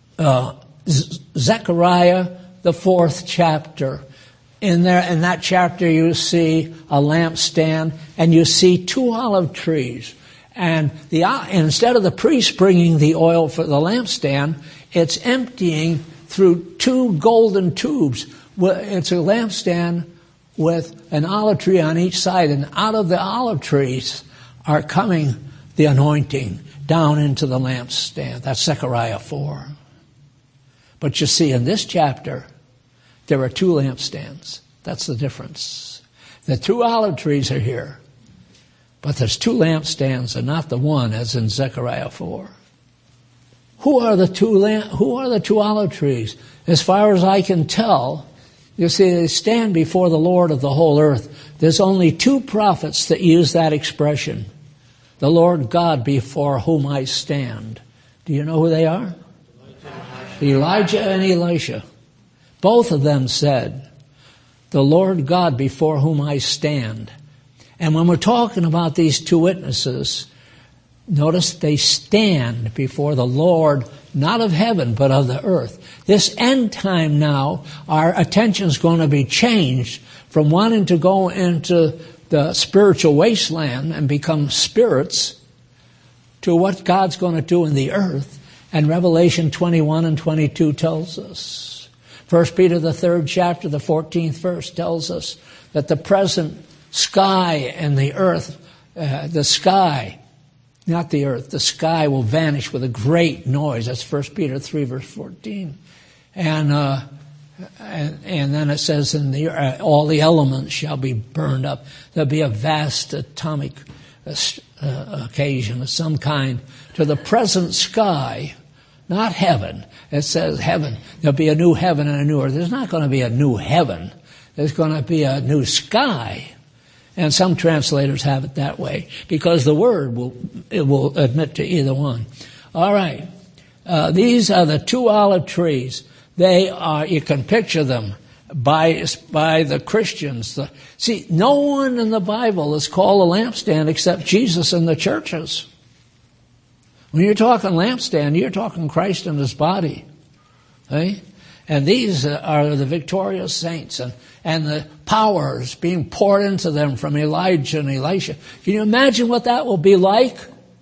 Zechariah, the 4th chapter. In that chapter, you see a lampstand, and you see 2 olive trees. And instead of the priest bringing the oil for the lampstand, it's emptying through 2 golden tubes. It's a lampstand with an olive tree on each side, and out of the olive trees are coming the anointing down into the lampstand. That's Zechariah 4. But you see, in this chapter, there are 2 lampstands. That's the difference. The 2 olive trees are here, but there's 2 lampstands and not the one as in Zechariah 4. Who are the 2 olive trees? As far as I can tell, you see, they stand before the Lord of the whole earth. There's only 2 prophets that use that expression. The Lord God before whom I stand. Do you know who they are? Elijah and Elisha. Both of them said, the Lord God before whom I stand. And when we're talking about these 2 witnesses, notice they stand before the Lord, not of heaven, but of the earth. This end time now, our attention's going to be changed from wanting to go into the spiritual wasteland and become spirits to what God's going to do in the earth. And Revelation 21 and 22 tells us. 1 Peter, the 3rd chapter, the 14th verse tells us that the present sky and the earth, the sky, not the earth, the sky will vanish with a great noise. That's 1 Peter 3 verse 14. And then it says, all the elements shall be burned up. There'll be a vast atomic occasion of some kind to the present sky, not heaven. It says heaven. There'll be a new heaven and a new earth. There's not going to be a new heaven. There's going to be a new sky. And some translators have it that way because the word will admit to either one. All right. These are the 2 olive trees. They are, you can picture them by the Christians. See, no one in the Bible is called a lampstand except Jesus and the churches. When you're talking lampstand, you're talking Christ and His body. Okay? And these are the victorious saints and the powers being poured into them from Elijah and Elisha. Can you imagine what that will be like?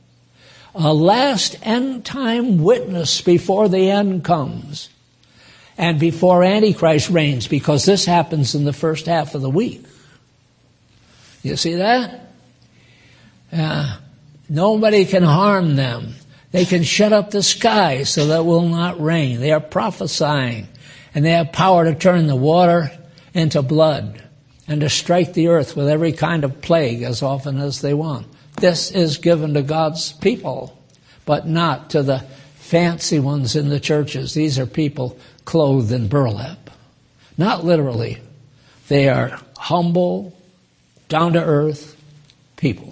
A last end time witness before the end comes. And before Antichrist reigns, because this happens in the first half of the week. You see that? Nobody can harm them. They can shut up the sky so that it will not rain. They are prophesying. And they have power to turn the water into blood and to strike the earth with every kind of plague as often as they want. This is given to God's people, but not to the fancy ones in the churches. These are people clothed in burlap. Not literally. They are humble, down-to-earth people.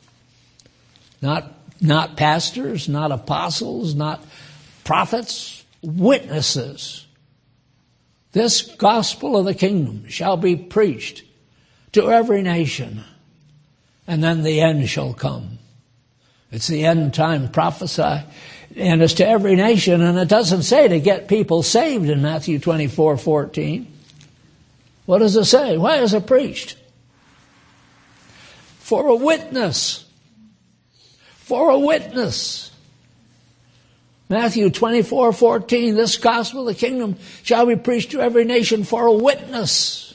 Not pastors, not apostles, not prophets, witnesses. This gospel of the kingdom shall be preached to every nation, and then the end shall come. It's the end time prophesy, and it's to every nation, and it doesn't say to get people saved in Matthew 24:14. What does it say? Why is it preached? For a witness. For a witness. Matthew 24:14, this gospel of the kingdom shall be preached to every nation for a witness.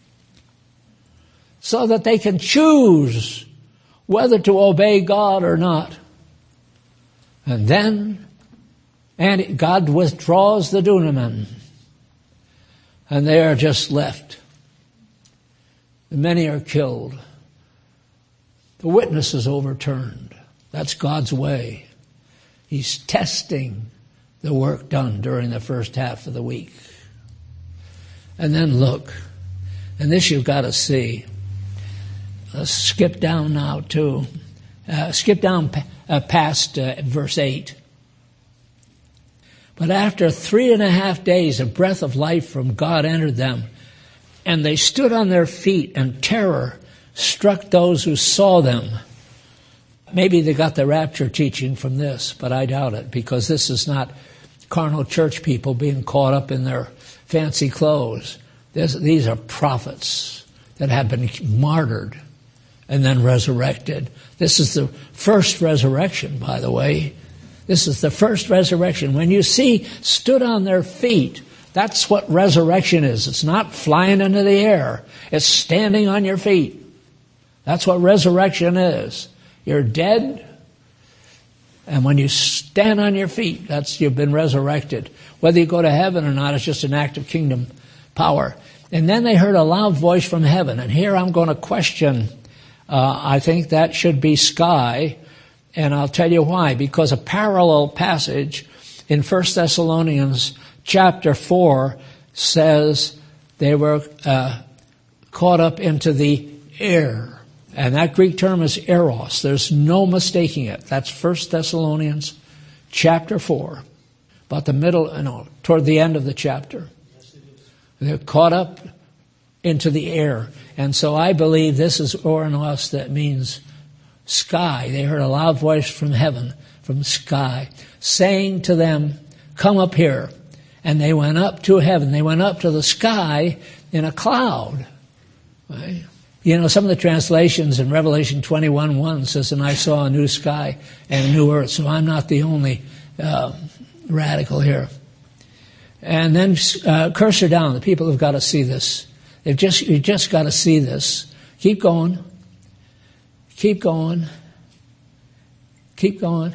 So that they can choose whether to obey God or not. And then God withdraws the dunamis. And they are just left. Many are killed. The witness is overturned. That's God's way. He's testing the work done during the first half of the week. And then look, and this you've got to see. Let's skip down now to, past verse 8. But after 3.5 days, a breath of life from God entered them, and they stood on their feet, and terror struck those who saw them. Maybe they got the rapture teaching from this, but I doubt it, because this is not carnal church people being caught up in their fancy clothes. These are prophets that have been martyred and then resurrected. This is the first resurrection, by the way. This is the first resurrection. When you see stood on their feet, that's what resurrection is. It's not flying into the air. It's standing on your feet. That's what resurrection is. You're dead, and when you stand on your feet, that's you've been resurrected. Whether you go to heaven or not, it's just an act of kingdom power. And then they heard a loud voice from heaven. And here I'm going to question, I think that should be sky. And I'll tell you why. Because a parallel passage in 1 Thessalonians chapter 4 says they were caught up into the air. And that Greek term is eros. There's no mistaking it. That's 1 Thessalonians chapter 4. About the middle, toward the end of the chapter. They're caught up into the air. And so I believe this is oranos, that means sky. They heard a loud voice from heaven, from sky, saying to them, come up here. And they went up to heaven. They went up to the sky in a cloud. Right? Some of the translations in Revelation 21:1 says, and I saw a new sky and a new earth. So I'm not the only radical here. And then cursor down. The people have got to see this. You've just got to see this. Keep going. Keep going. Keep going.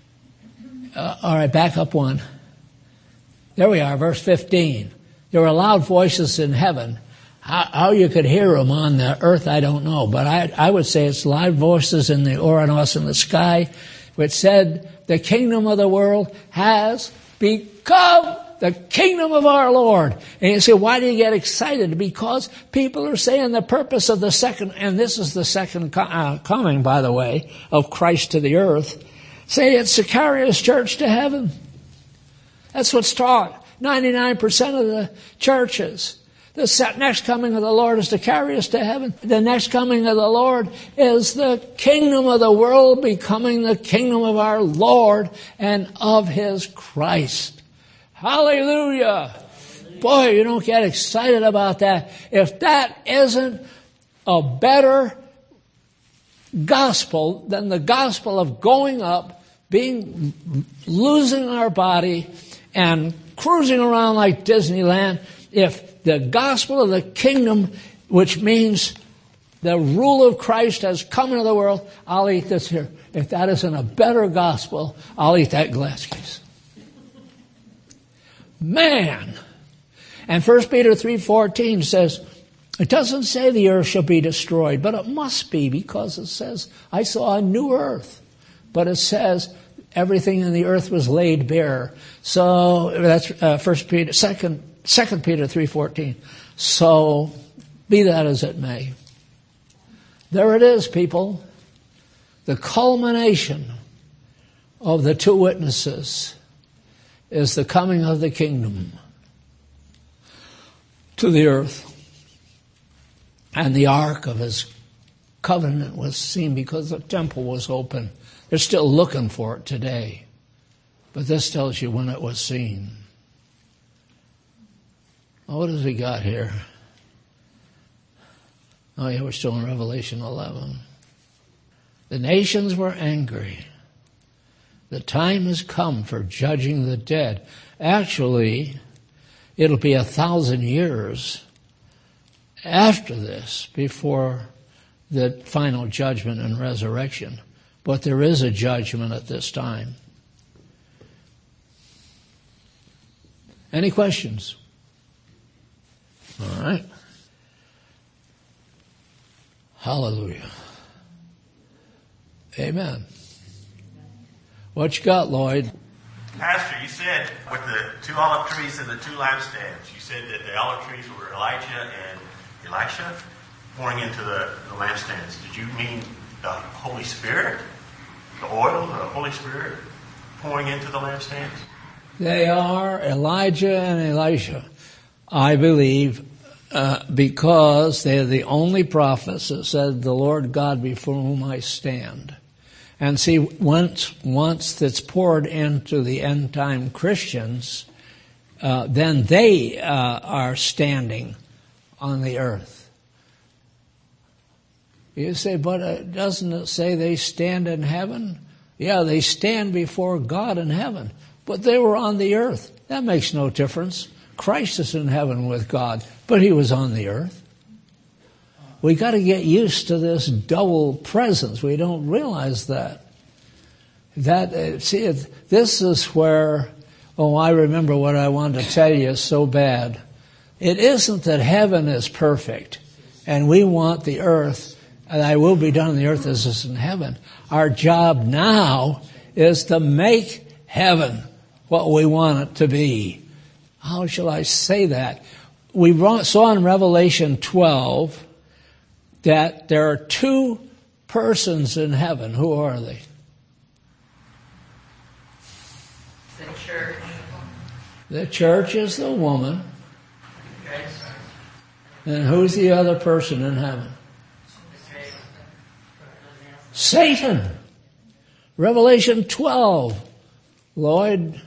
All right, back up one. There we are, verse 15. There were loud voices in heaven. How you could hear them on the earth, I don't know. But I would say it's loud voices in the oranos in the sky, which said, the kingdom of the world has become the kingdom of our Lord. And you say, why do you get excited? Because people are saying the purpose of the second, and this is the second coming, by the way, of Christ to the earth. Say it's the carriers church to heaven. That's what's taught. 99% of the churches. The next coming of the Lord is to carry us to heaven. The next coming of the Lord is the kingdom of the world becoming the kingdom of our Lord and of His Christ. Hallelujah. Boy, you don't get excited about that. If that isn't a better gospel than the gospel of going up, losing our body and cruising around like Disneyland, if the gospel of the kingdom, which means the rule of Christ has come into the world, I'll eat this here. If that isn't a better gospel, I'll eat that glass case. Man! And 1 Peter 3:14 says, it doesn't say the earth shall be destroyed, but it must be, because it says, I saw a new earth. But it says, everything in the earth was laid bare. So that's 2 Peter 3:14. So be that as it may. There it is, people. The culmination of the two witnesses is the coming of the kingdom to the earth. And the ark of His covenant was seen because the temple was open. They're still looking for it today. But this tells you when it was seen. Oh, what has we got here? Oh, yeah, we're still in Revelation 11. The nations were angry. The time has come for judging the dead. Actually, it'll be 1,000 years after this before the final judgment and resurrection. But there is a judgment at this time. Any questions? All right. Hallelujah. Amen. What you got, Lloyd? Pastor, you said with the two olive trees and the two lampstands, you said that the olive trees were Elijah and Elisha? pouring into the lampstands, did you mean the Holy Spirit? The oil, the Holy Spirit pouring into the lampstands? They are Elijah and Elisha, I believe, because they are the only prophets that said, the Lord God before whom I stand. And see, once that's poured into the end-time Christians, then they are standing on the earth. You say, but doesn't it say they stand in heaven? Yeah, they stand before God in heaven. But they were on the earth. That makes no difference. Christ is in heaven with God, but he was on the earth. We got to get used to this double presence. We don't realize that. This is where, I remember what I wanted to tell you so bad. It isn't that heaven is perfect, and we want the earth, and thy will be done on the earth as it is in heaven. Our job now is to make heaven what we want it to be. How shall I say that? We saw in Revelation 12 that there are two persons in heaven. Who are they? The church. The church is the woman. And who's the other person in heaven? Satan. Revelation 12. Lloyd,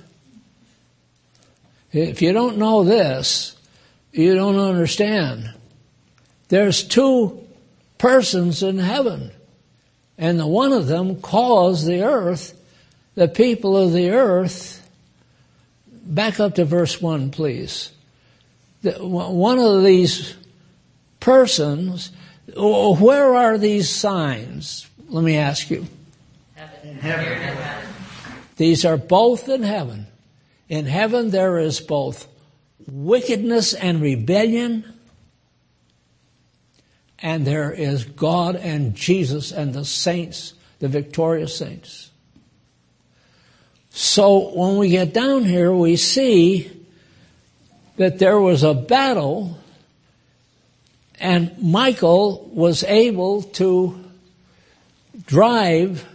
if you don't know this, you don't understand. There's two persons in heaven, and the one of them calls the earth, the people of the earth. Back up to verse 1, please. One of these persons, where are these signs? Let me ask you. In heaven. These are both in heaven. In heaven there is both wickedness and rebellion, and there is God and Jesus and the saints, the victorious saints. So when we get down here, we see that there was a battle, and Michael was able to drive.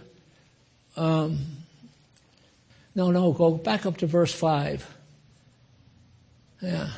Go back up to verse 5. Yeah.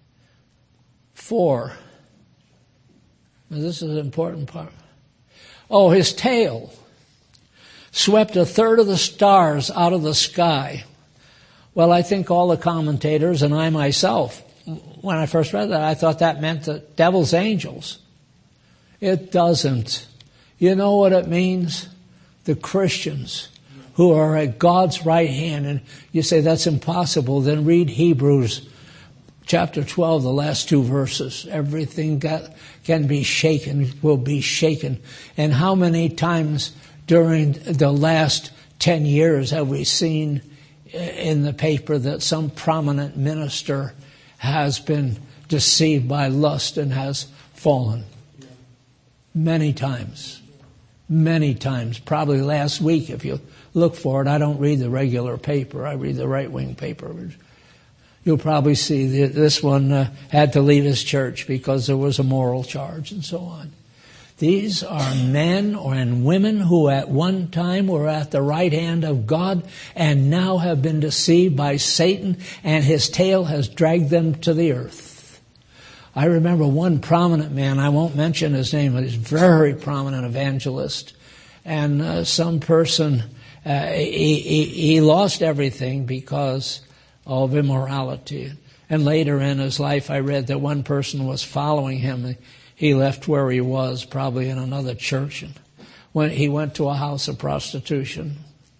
4. Now, this is an important part. His tail swept a third of the stars out of the sky. Well, I think all the commentators, and I myself, when I first read that, I thought that meant the devil's angels. It doesn't. You know what it means? The Christians who are at God's right hand. And you say that's impossible. Then read Hebrews chapter 12, the last two verses. Everything can be shaken, will be shaken. And how many times during the last 10 years have we seen in the paper that some prominent minister has been deceived by lust and has fallen? Many times. Many times. Probably last week, if you look for it. I don't read the regular paper. I read the right-wing paper. You'll probably see this one had to leave his church because there was a moral charge and so on. These are men and women who at one time were at the right hand of God and now have been deceived by Satan, and his tail has dragged them to the earth. I remember one prominent man, I won't mention his name, but he's a very prominent evangelist, and some person, he lost everything because of immorality. And later in his life, I read that one person was following him. He left where he was, probably in another church, and when he went to a house of prostitution.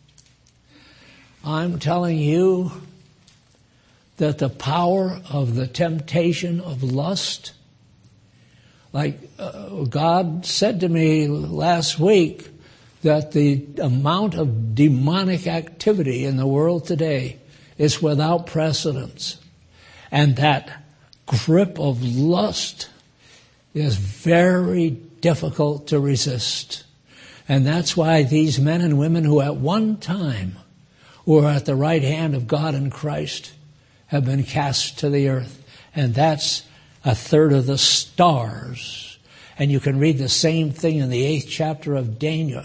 I'm telling you that the power of the temptation of lust, like God said to me last week, that the amount of demonic activity in the world today is without precedence. And that grip of lust is very difficult to resist. And that's why these men and women who at one time were at the right hand of God in Christ have been cast to the earth. And that's a third of the stars. And you can read the same thing in the 8th chapter of Daniel,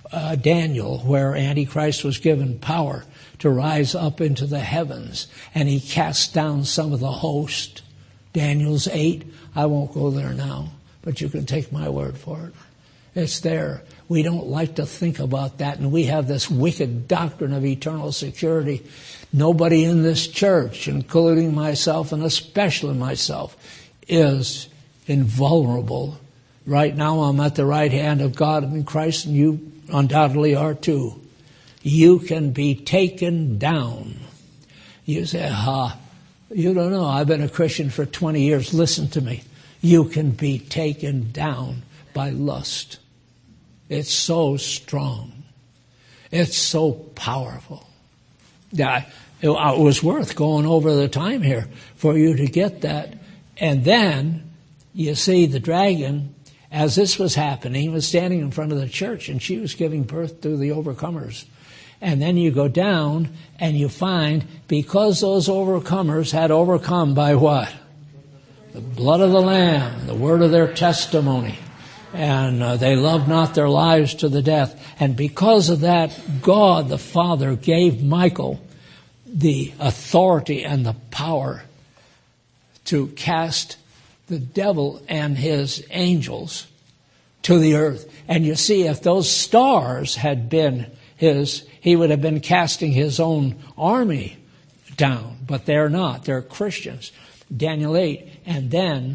where Antichrist was given power to rise up into the heavens, and he cast down some of the host. Daniel's 8. I won't go there now, but you can take my word for it. It's there. We don't like to think about that, and we have this wicked doctrine of eternal security. Nobody in this church, including myself and especially myself, is invulnerable. Right now I'm at the right hand of God in Christ, and you undoubtedly are too. You can be taken down. You say, you don't know. I've been a Christian for 20 years. Listen to me. You can be taken down by lust. It's so strong. It's so powerful. Yeah, it was worth going over the time here for you to get that. And then, you see, the dragon, as this was happening, was standing in front of the church, and she was giving birth to the overcomers. And then you go down and you find, because those overcomers had overcome by what? The blood of the Lamb, the word of their testimony. And they loved not their lives to the death. And because of that, God the Father gave Michael the authority and the power to cast the devil and his angels to the earth. And you see, if those stars had been his, he would have been casting his own army down. But they're not. They're Christians. Daniel 8. And then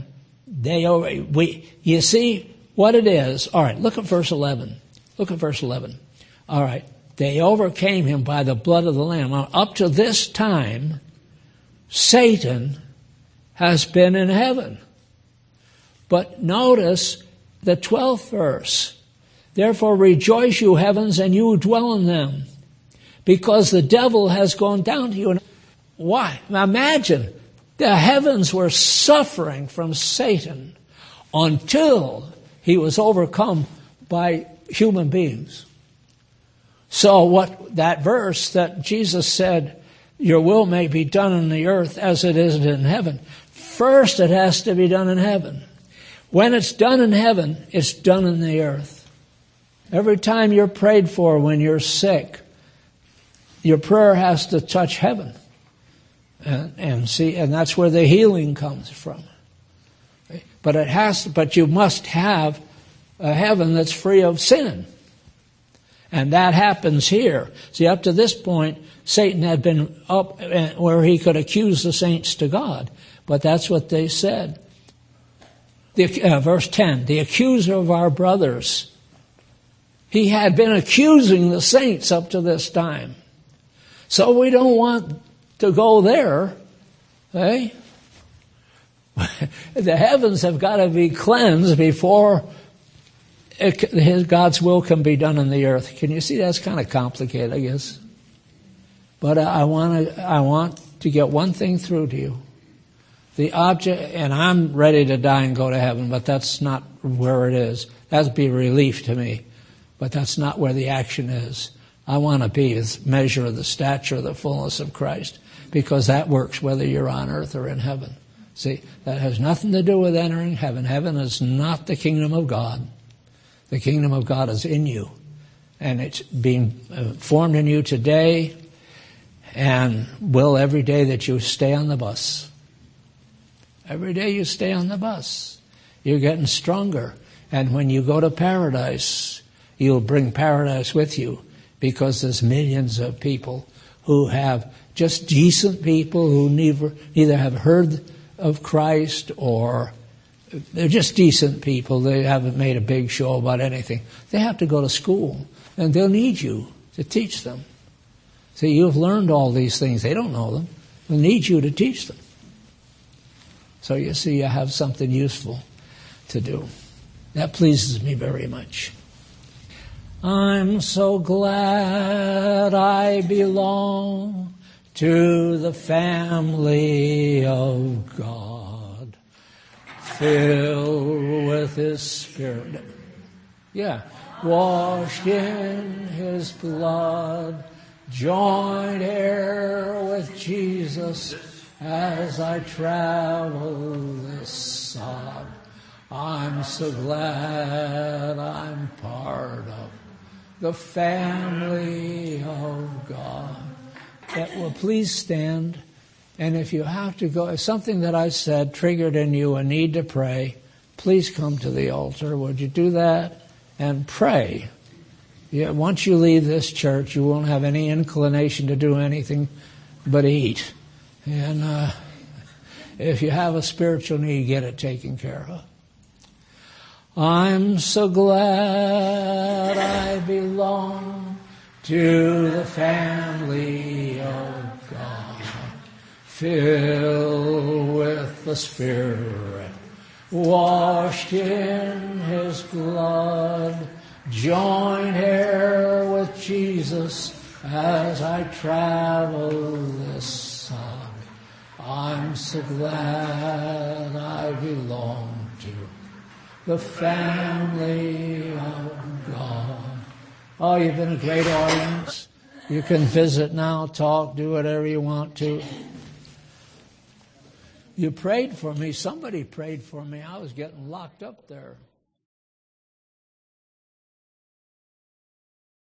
you see what it is. All right, look at verse 11. Look at verse 11. All right. They overcame him by the blood of the Lamb. Now, up to this time, Satan has been in heaven. But notice the 12th verse. Therefore rejoice, you heavens, and you who dwell in them, because the devil has gone down to you. Why? Now imagine, the heavens were suffering from Satan until he was overcome by human beings. So what that verse that Jesus said, your will may be done on the earth as it is in heaven. First it has to be done in heaven. When it's done in heaven, it's done in the earth. Every time you're prayed for when you're sick, your prayer has to touch heaven. And that's where the healing comes from. But you must have a heaven that's free of sin. And that happens here. See, up to this point, Satan had been up where he could accuse the saints to God. But that's what they said. Verse 10, the accuser of our brothers. He had been accusing the saints up to this time. So we don't want to go there. Eh? The heavens have got to be cleansed before God's will can be done on the earth. Can you see that's kind of complicated, I guess? But I want to get one thing through to you. The object, and I'm ready to die and go to heaven, but that's not where it is. That'd be relief to me. But that's not where the action is. I want to be a measure of the stature of the fullness of Christ, because that works whether you're on earth or in heaven. See, that has nothing to do with entering heaven. Heaven is not the kingdom of God. The kingdom of God is in you. And it's being formed in you today, and will every day that you stay on the bus. Every day you stay on the bus, you're getting stronger. And when you go to paradise, you'll bring paradise with you, because there's millions of people who have just decent people who neither have heard of Christ, or they're just decent people. They haven't made a big show about anything. They have to go to school, and they'll need you to teach them. See, you've learned all these things. They don't know them. They'll need you to teach them. So you see, you have something useful to do. That pleases me very much. I'm so glad I belong to the family of God, filled with His Spirit. Yeah. Washed in His blood, joined heir with Jesus as I travel this sod. I'm so glad I'm part of the family of God. Well, please stand. And if you have to go, if something that I said triggered in you a need to pray, please come to the altar. Would you do that? And pray. Yeah, once you leave this church, you won't have any inclination to do anything but eat. And if you have a spiritual need, get it taken care of. I'm so glad I belong to the family of God, filled with the Spirit, washed in His blood, joined here with Jesus as I travel this sod. I'm so glad I belong to the family of God. Oh, you've been a great audience. You can visit now, talk, do whatever you want to. You prayed for me. Somebody prayed for me. I was getting locked up there.